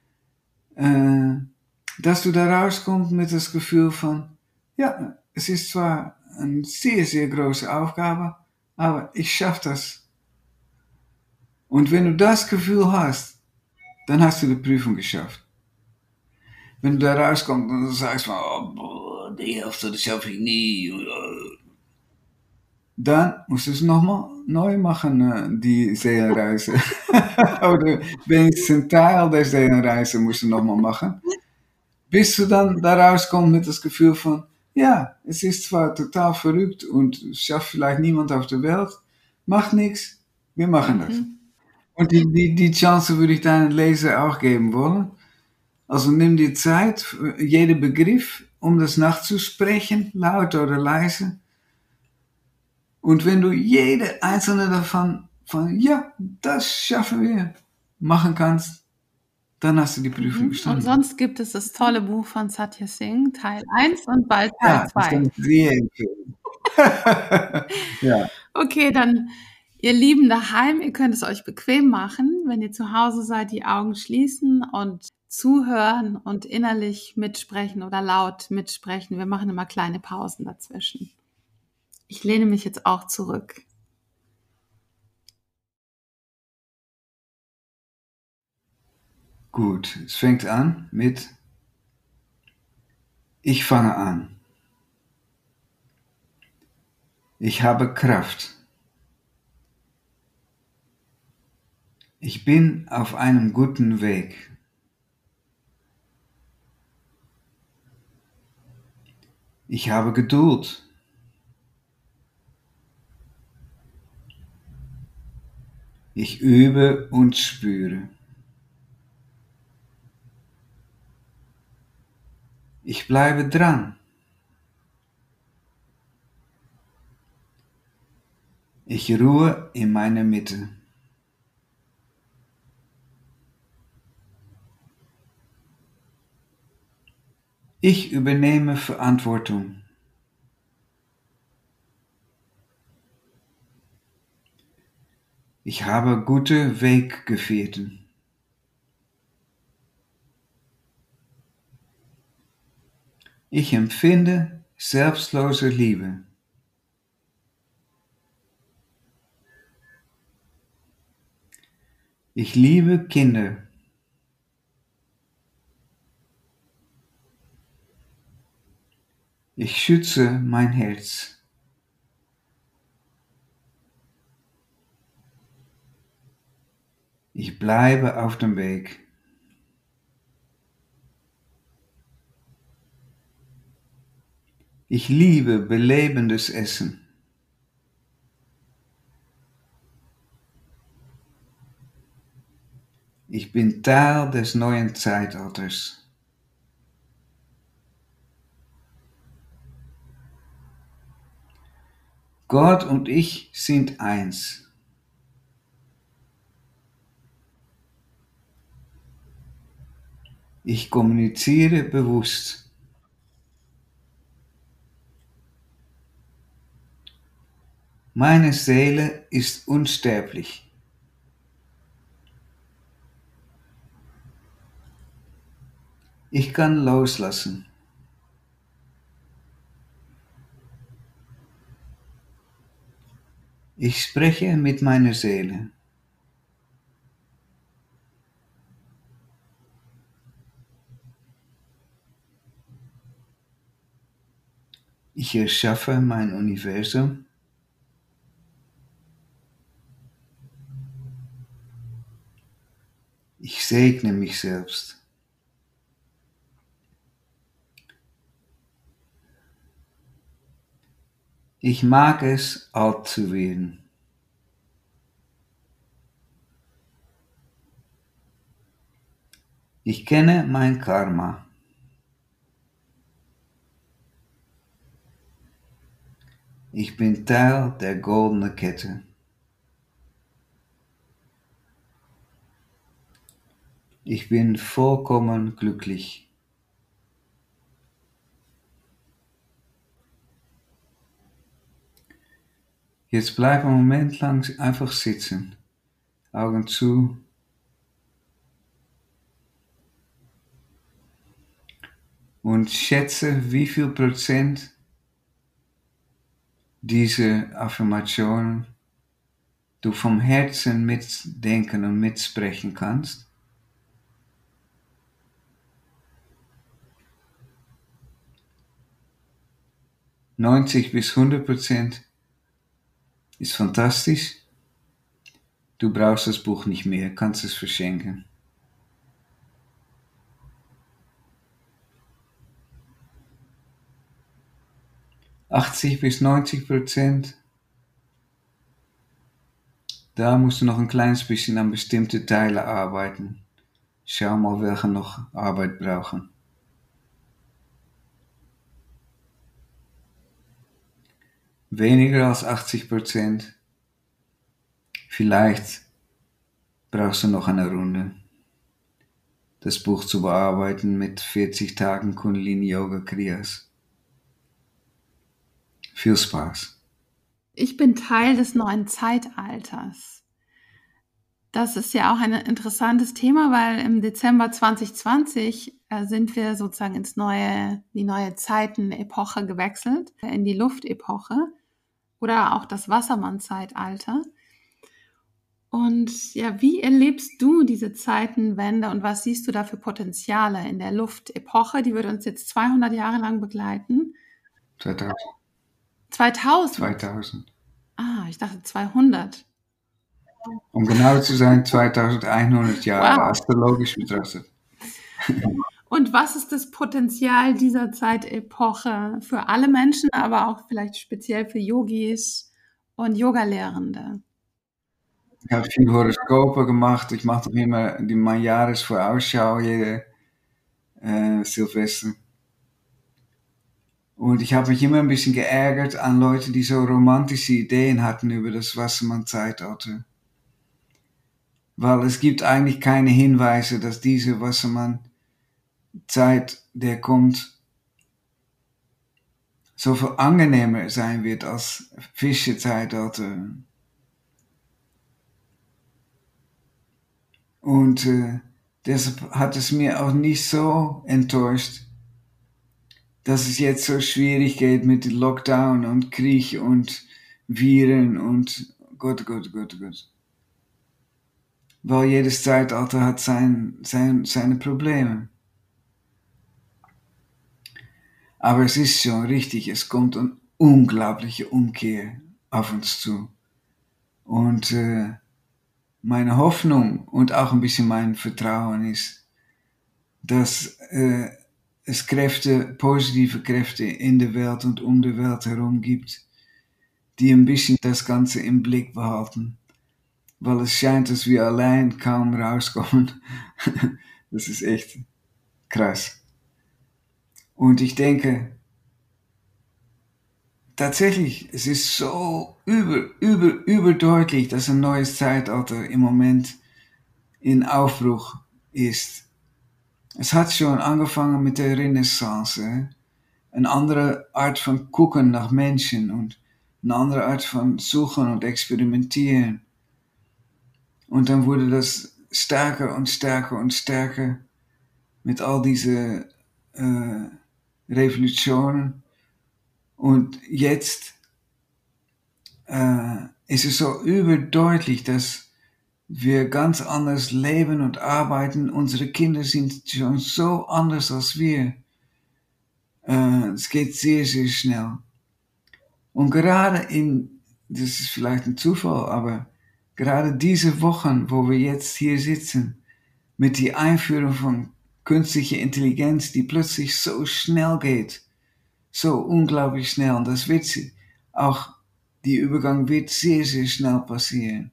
Speaker 1: dass du da rauskommst mit das Gefühl von, ja, es ist zwar eine sehr, sehr große Aufgabe, aber ich schaffe das. Und wenn du das Gefühl hast, dann hast du die Prüfung geschafft. Wenn du da rauskommst und du sagst, die Hälfte, das schaffe ich nie, dann musst du es nochmal neu machen, die Seelenreise. Oder wenigstens ein Teil der Seelenreise musst du nochmal machen. bis du dann da rauskommst mit das Gefühl von, ja, es ist zwar total verrückt und es schafft vielleicht niemand auf der Welt, macht nichts, wir machen das. Und die Chance würde ich deinen Leser auch geben wollen. Also nimm dir Zeit für jeden Begriff, um das nachzusprechen, laut oder leise. Und wenn du jede einzelne davon von, ja, das schaffen wir, machen kannst, dann hast du die Prüfung
Speaker 2: Und
Speaker 1: bestanden.
Speaker 2: sonst gibt es das tolle Buch von Satya Singh, Teil 1 und bald Teil
Speaker 1: Ja, das
Speaker 2: 2.
Speaker 1: kann ich sehr empfehlen. Ja.
Speaker 2: Okay, dann ihr Lieben daheim, ihr könnt es euch bequem machen, wenn ihr zu Hause seid, die Augen schließen und zuhören und innerlich mitsprechen oder laut mitsprechen. Wir machen immer kleine Pausen dazwischen. Ich lehne mich jetzt auch zurück.
Speaker 1: Gut, es fängt an mit Ich fange an. Ich habe Kraft. Ich bin auf einem guten Weg. Ich habe Geduld. Ich übe und spüre. Ich bleibe dran. Ich ruhe in meiner Mitte. Ich übernehme Verantwortung. Ich habe gute Weggefährten. Ich empfinde selbstlose Liebe. Ich liebe Kinder. Ich schütze mein Herz. Ich bleibe auf dem Weg. Ich liebe belebendes Essen. Ich bin Teil des neuen Zeitalters. Gott und ich sind eins. Ich kommuniziere bewusst. Meine Seele ist unsterblich. Ich kann loslassen. Ich spreche mit meiner Seele. Ich erschaffe mein Universum. Ich segne mich selbst. Ich mag es, alt zu werden. Ich kenne mein Karma. Ich bin Teil der goldenen Kette. Ich bin vollkommen glücklich. Jetzt bleib einen Moment lang einfach sitzen. Augen zu. Und schätze, wie viel Prozent diese Affirmationen du vom Herzen mitdenken und mitsprechen kannst. 90 bis 100% ist fantastisch. Du brauchst das Buch nicht mehr, kannst es verschenken. 80-90%. Da musst du noch ein kleines bisschen an bestimmte Teile arbeiten. Schau mal, welche noch Arbeit brauchen. Weniger als 80%. Vielleicht brauchst du noch eine Runde. Das Buch zu bearbeiten mit 40 Tagen Kundalini Yoga Kriyas. Viel Spaß.
Speaker 2: Ich bin Teil des neuen Zeitalters. Das ist ja auch ein interessantes Thema, weil im Dezember 2020 sind wir sozusagen in die neue Zeitenepoche gewechselt, in die Luftepoche oder auch das Wassermann-Zeitalter. Und ja, wie erlebst du diese Zeitenwende und was siehst du da für Potenziale in der Luftepoche? Die wird uns jetzt 200 Jahre lang begleiten.
Speaker 1: 2000.
Speaker 2: 2000? Ich dachte 200.
Speaker 1: Um genau zu sein, 2100 Jahre,
Speaker 2: Wow.
Speaker 1: astrologisch betrachtet.
Speaker 2: Und was ist das Potenzial dieser Zeitepoche für alle Menschen, aber auch vielleicht speziell für Yogis und Yogalehrende?
Speaker 1: Ich habe viel Horoskope gemacht. Ich mache doch immer meine Jahresvorausschau jede Silvester. Und ich habe mich immer ein bisschen geärgert an Leute, die so romantische Ideen hatten über das Wassermann-Zeitalter. Weil es gibt eigentlich keine Hinweise, dass diese Wassermann-Zeit, der kommt, so viel angenehmer sein wird als Fische-Zeitalter. Und deshalb hat es mir auch nicht so enttäuscht, dass es jetzt so schwierig geht mit Lockdown und Krieg und Viren und Gott. Weil jedes Zeitalter hat seine Probleme. Aber es ist schon richtig, es kommt eine unglaubliche Umkehr auf uns zu. Und meine Hoffnung und auch ein bisschen mein Vertrauen ist, dass es positive Kräfte in der Welt und um die Welt herum gibt, die ein bisschen das Ganze im Blick behalten. Weil es scheint, dass wir allein kaum rauskommen. Das ist echt krass. Und ich denke, tatsächlich, es ist so überdeutlich, dass ein neues Zeitalter im Moment in Aufbruch ist. Es hat schon angefangen mit der Renaissance. Eine andere Art von gucken nach Menschen und eine andere Art von suchen und experimentieren. Und dann wurde das stärker und stärker und stärker mit all diese Revolutionen. Und jetzt ist es so überdeutlich, dass wir ganz anders leben und arbeiten. Unsere Kinder sind schon so anders als wir. Es geht sehr, sehr schnell. Und gerade das ist vielleicht ein Zufall, aber gerade diese Wochen, wo wir jetzt hier sitzen, mit der Einführung von künstlicher Intelligenz, die plötzlich so schnell geht, so unglaublich schnell, und das wird auch, die Übergang wird sehr, sehr schnell passieren.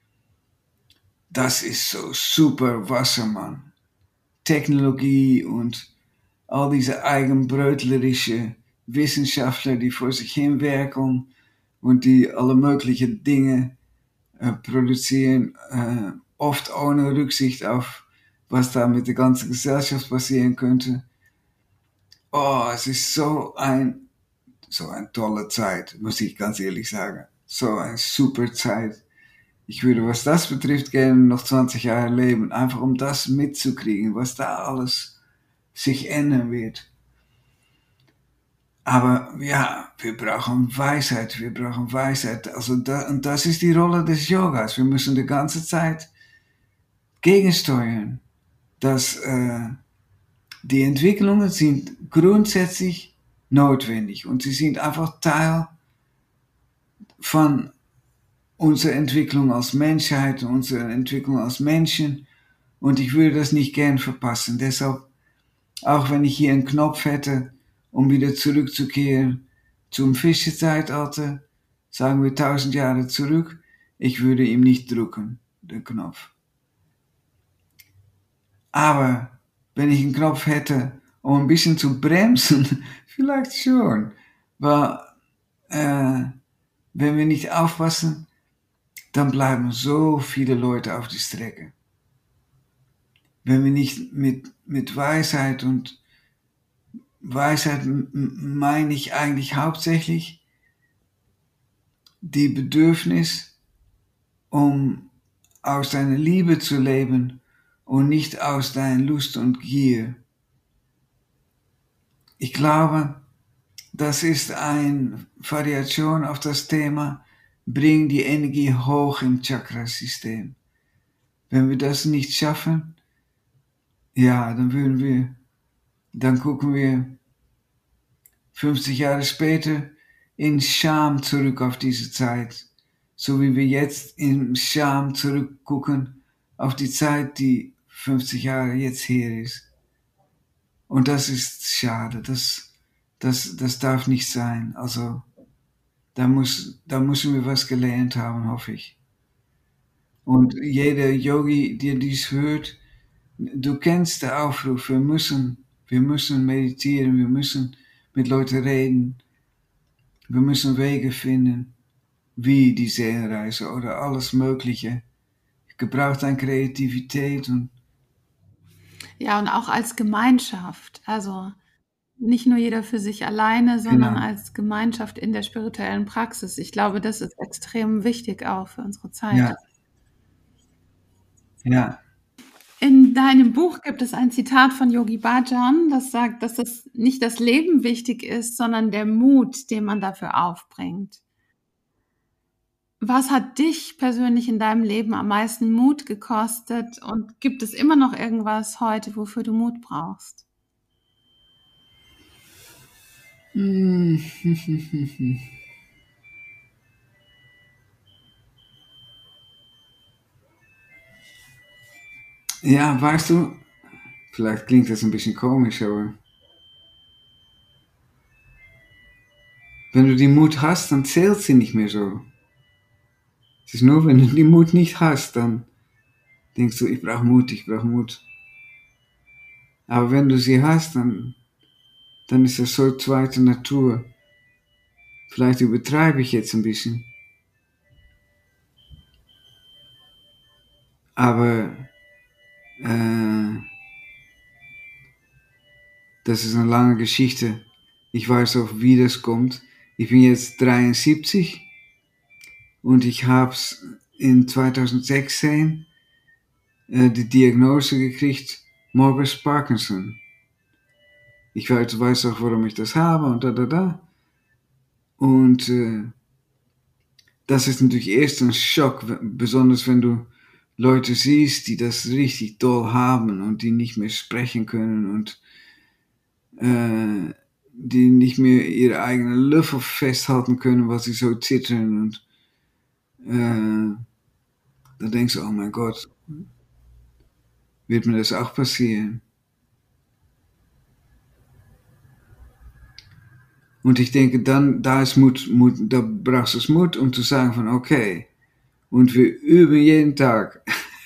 Speaker 1: Das ist so super Wassermann. Technologie und all diese eigenbrötlerische Wissenschaftler, die vor sich hin werkeln und die alle möglichen Dinge produzieren, oft ohne Rücksicht auf, was da mit der ganzen Gesellschaft passieren könnte. Oh, es ist so eine tolle Zeit, muss ich ganz ehrlich sagen. So eine super Zeit. Ich würde, was das betrifft, gerne noch 20 Jahre leben, einfach um das mitzukriegen, was da alles sich ändern wird. Aber ja, wir brauchen Weisheit. Also und das ist die Rolle des Yogas. Wir müssen die ganze Zeit gegensteuern. Dass die Entwicklungen sind grundsätzlich notwendig und sie sind einfach Teil von unserer Entwicklung als Menschheit, unserer Entwicklung als Menschen, und ich würde das nicht gern verpassen. Deshalb, auch wenn ich hier einen Knopf hätte, um wieder zurückzukehren, zum Fischezeitalter, sagen wir 1000 Jahre zurück, ich würde ihm nicht drücken, den Knopf. Aber wenn ich einen Knopf hätte, um ein bisschen zu bremsen, vielleicht schon. Weil wenn wir nicht aufpassen, dann bleiben so viele Leute auf die Strecke. Wenn wir nicht mit Weisheit, und Weisheit meine ich eigentlich hauptsächlich die Bedürfnis, um aus deiner Liebe zu leben und nicht aus deiner Lust und Gier. Ich glaube, das ist eine Variation auf das Thema, bring die Energie hoch im Chakrasystem. Wenn wir das nicht schaffen, ja, dann gucken wir 50 Jahre später in Scham zurück auf diese Zeit. So wie wir jetzt in Scham zurückgucken auf die Zeit, die 50 Jahre jetzt her ist. Und das ist schade. Das darf nicht sein. Also, da müssen wir was gelernt haben, hoffe ich. Und jeder Yogi, der dies hört, du kennst den Aufruf, wir müssen meditieren, wir müssen mit Leuten reden, wir müssen Wege finden, wie die Seelenreise oder alles Mögliche. Gebraucht an Kreativität und
Speaker 2: Ja, und auch als Gemeinschaft. Also nicht nur jeder für sich alleine, sondern
Speaker 1: genau.
Speaker 2: als Gemeinschaft in der spirituellen Praxis. Ich glaube, das ist extrem wichtig auch für unsere Zeit.
Speaker 1: Ja, ja.
Speaker 2: In deinem Buch gibt es ein Zitat von Yogi Bhajan, das sagt, dass das nicht das Leben wichtig ist, sondern der Mut, den man dafür aufbringt. Was hat dich persönlich in deinem Leben am meisten Mut gekostet und gibt es immer noch irgendwas heute, wofür du Mut brauchst?
Speaker 1: Ja, weißt du, vielleicht klingt das ein bisschen komisch, aber wenn du die Mut hast, dann zählt sie nicht mehr so. Es ist nur, wenn du die Mut nicht hast, dann denkst du, ich brauche Mut, ich brauche Mut. Aber wenn du sie hast, dann ist das so zweite Natur. Vielleicht übertreibe ich jetzt ein bisschen. Aber das ist eine lange Geschichte. Ich weiß auch, wie das kommt. Ich bin jetzt 73 und ich habe in 2016 die Diagnose gekriegt, Morbus Parkinson. Ich weiß auch, warum ich das habe und da. Und das ist natürlich erst ein Schock, besonders wenn du Leute siehst, die das richtig doll haben und die nicht mehr sprechen können und die nicht mehr ihre eigenen Löffel festhalten können, weil sie so zittern. Und dann denkst du, oh mein Gott, wird mir das auch passieren? Und ich denke, dann, da ist Mut, da brauchst du Mut, um zu sagen von, okay, und wir üben jeden Tag.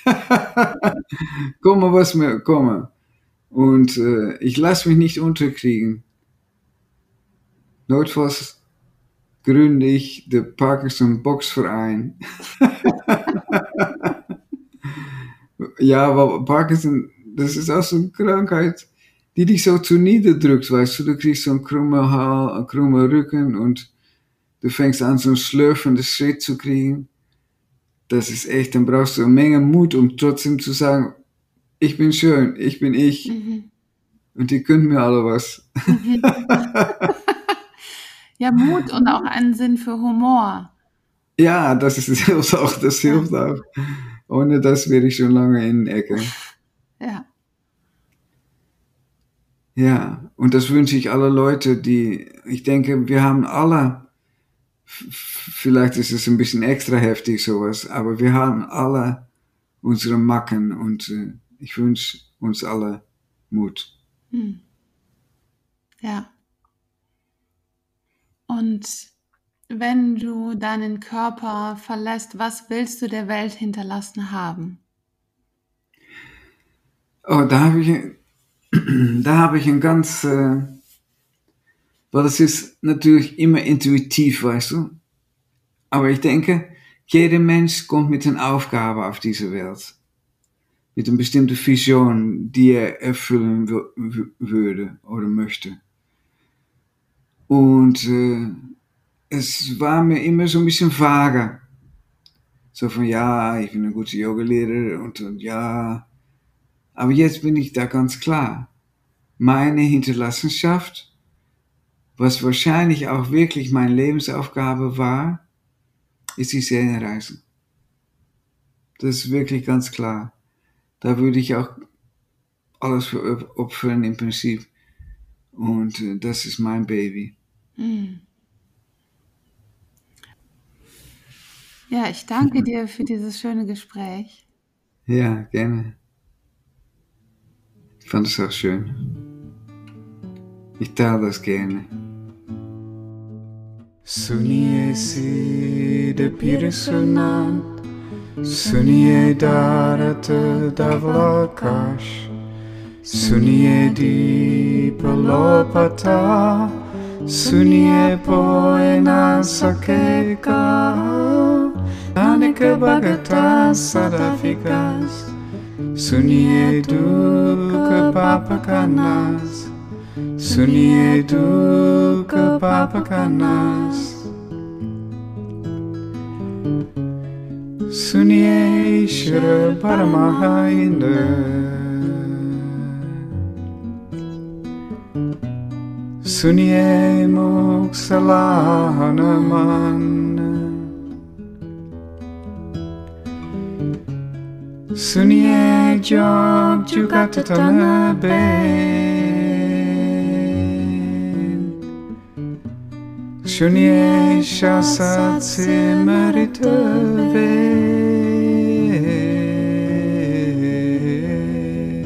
Speaker 1: Komme, was mir komme. Und ich lasse mich nicht unterkriegen. Notfalls gründe ich den Parkinson Boxverein. Ja, aber Parkinson, das ist auch so eine Krankheit, die dich so zu niederdrückt, weißt du. Du kriegst so einen krummen Rücken und du fängst an, so einen schlürfenden Schritt zu kriegen. Das ist echt, dann brauchst du eine Menge Mut, um trotzdem zu sagen, ich bin schön, ich bin ich.
Speaker 2: Mhm.
Speaker 1: Und die können mir alle was.
Speaker 2: Mhm. Ja, Mut und auch einen Sinn für Humor.
Speaker 1: Ja, das hilft auch, das hilft auch. Ohne das wäre ich schon lange in der Ecke.
Speaker 2: Ja.
Speaker 1: Ja, und das wünsche ich alle Leute, ich denke, wir haben alle, vielleicht ist es ein bisschen extra heftig sowas, aber wir haben alle unsere Macken und ich wünsche uns alle Mut.
Speaker 2: Hm. Ja. Und wenn du deinen Körper verlässt, was willst du der Welt hinterlassen haben?
Speaker 1: Oh, da habe ich ein ganz, weil das ist natürlich immer intuitiv, weißt du. Aber ich denke, jeder Mensch kommt mit einer Aufgabe auf diese Welt. Mit einer bestimmten Vision, die er erfüllen würde oder möchte. Und es war mir immer so ein bisschen vager. So von, ja, ich bin ein guter Yogalehrer und ja. Aber jetzt bin ich da ganz klar. Meine Hinterlassenschaft, was wahrscheinlich auch wirklich meine Lebensaufgabe war, ist die Seelenreise. Das ist wirklich ganz klar. Da würde ich auch alles für opfern im Prinzip. Und das ist mein Baby.
Speaker 2: Ja, ich danke dir für dieses schöne Gespräch.
Speaker 1: Ja, gerne. Ich fand es auch schön. Ich teile das gerne. Suniye Siddha Pirsunant, Suniye Dharata Davlakash, Suniye Dipalopata, Suniye Poena Sakeka, Nanika Bhagata Sadafikas, Suniye Dukkha Papakanas, Suniye Dukkha Papakanas, Suniye Ishvara Paramahinda, Suniye Moksalahanaman, Suniye Jog Jugatatana Ben, Suniye Shasat Simarita Ben,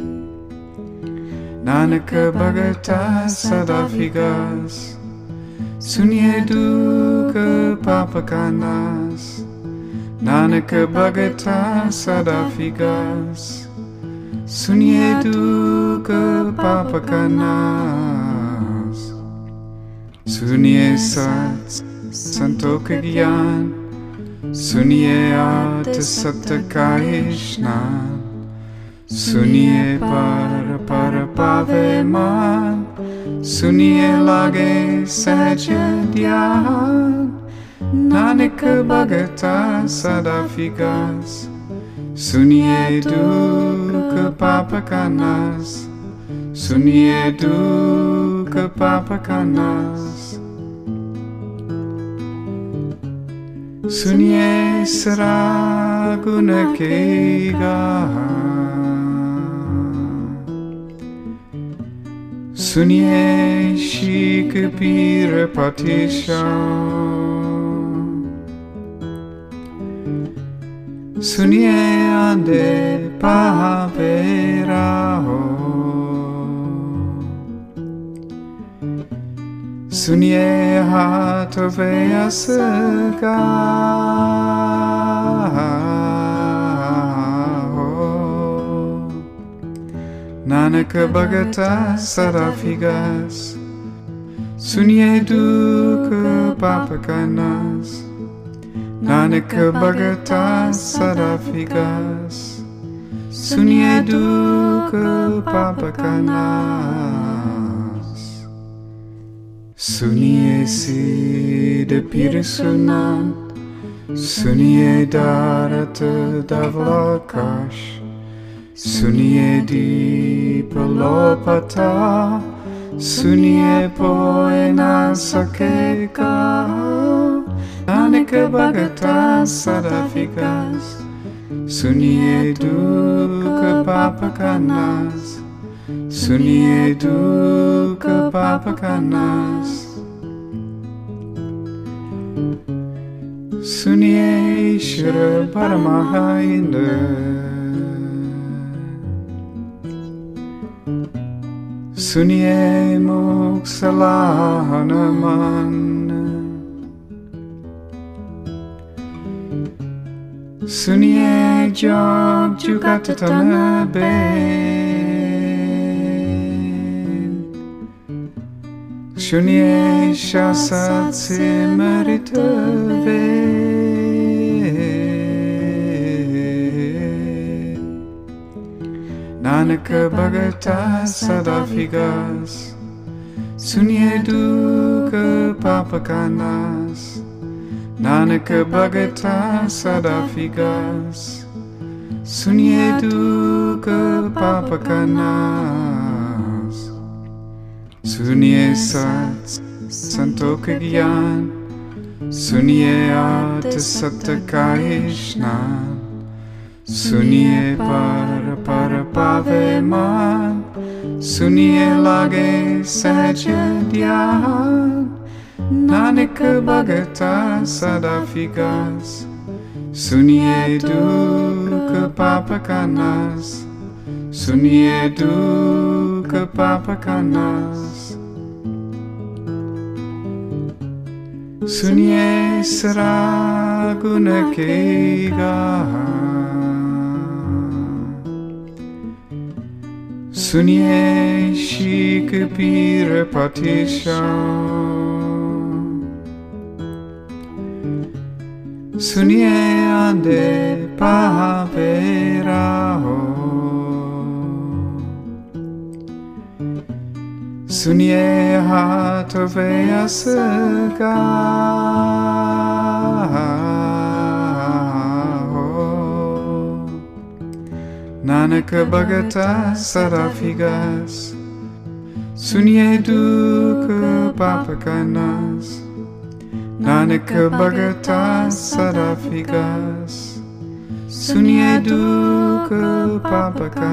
Speaker 1: Nanaka Bhagata Sadafigas, Suniye Dukkha Papakanas, Nanaka Bhagata Sadafigas, Suniye Dukkha Papakanas, Suniye Sat Santoka Gyan, Suniye Ata Satakayishnan, Suniye Para Paveman, Suniye Lage Sajadyan, Nanaka Bhagata Sadafigas, Suniye Dukkha Papakanas, Suniye Dukkha Papakanas, Suniye Saraguna Kega, Suniye Shikapira Patisha, Suniye Ande Pahaveraho, Suniye Hatavaya Saga, Nanaka Bhagata Sadafigas, Suniye Dukkha Papakanas, Nanaka Bhagata Sadafigas, Suniye Dukkha Papakanas, Suniye Siddha Pirsunant, Suniye Dharata Davlakash, Suniye Dipalopata, Suniye Poena Sakeka, Nanaka Bhagata Sadafikas, Suniye Dukkha Papakanas, Suniye Dukkha Papakanas, Suniye Ishvara Paramahinda, Suniye Moksalahanaman, सुनिए जोग जुगात तनबे सुनिए शासat सिमरितवे नानक भगता सदा फिगास सुनिए दुख पाप का नाश नानक भगता सदा फिगास सुनिए दुख पाप का नाश सुनिए सत संतों के ज्ञान सुनिए आठ सत्य का स्नान सुनिए पर पावे मान सुनिए लागे सहज ध्यान नानक भगता सदा फिगास सुनिए दुख पाप का नाश सुनिए दुख पाप का नाश सुनिए सरा गुण के सुनिए शीख पीर पतिशा सुनिए आंधे पावेरा हो सुनिए हाथ व्यस का नानक भगता सदा फिगास सुनिए दुख पाप का नाश नानक भगता सदा फिगास सुनिए दुख पाप का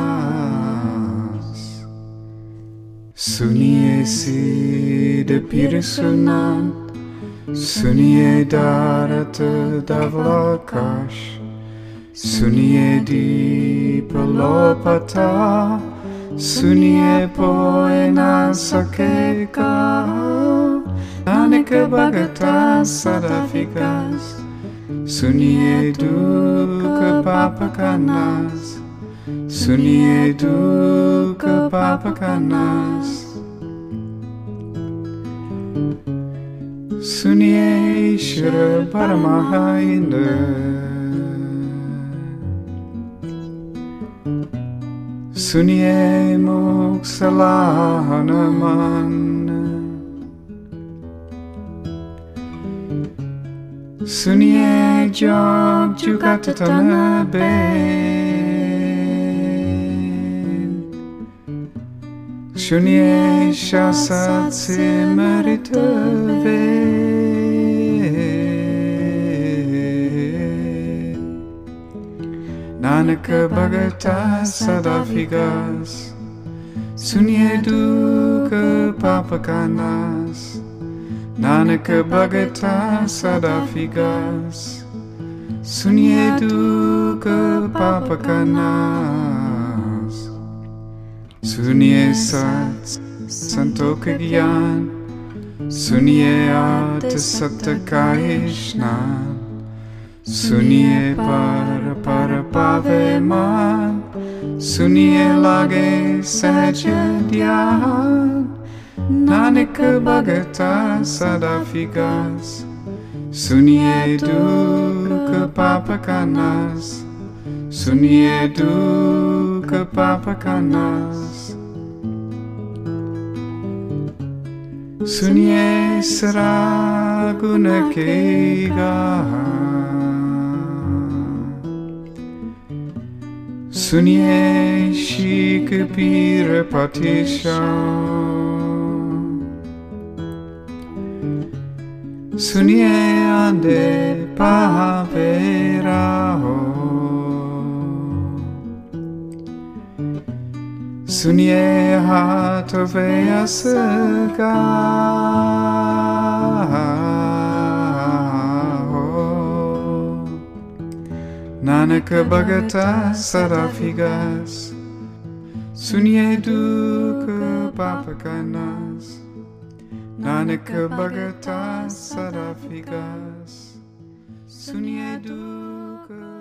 Speaker 1: नाश सुनिए सिद्ध पीर सुनान सुनिए दारत धवलाकाश सुनिए दीप लोपता सुनिए पोए ना सकेगा नानक भगता सदा फिगास सुनिए दुख पाप का नाश सुनिए दुख पाप का नाश सुनिए ईश्वर परमानंद सुनिए मोक्षला हनुमान सुनिए जोग जुगात तनबे सुनिए शासat सिमरितवे नानक भगता सदा फिगास सुनिए दुख पाप का नाश नानक भगता सदा फिगास सुनिए दुख पाप का नाश सुनिए सत संतों के ज्ञान सुनिए आठ सत्य का स्नान सुनिए पर पावे मान सुनिए लागे सहज ध्यान नानक भगता सदा फिगास सुनिए दुख पाप का नाश सुनिए दुख पाप का नाश सुनिए सरा गुण के सुनिए शीख पीर पतिशा सुनिए आंधे पावेरा हो सुनिए हाथ व्यस का नानक भगता सदा फिगास सुनिए दुख पाप का नाश नानक भगता सदा फिगास सुनिए दुख
Speaker 2: Glocke.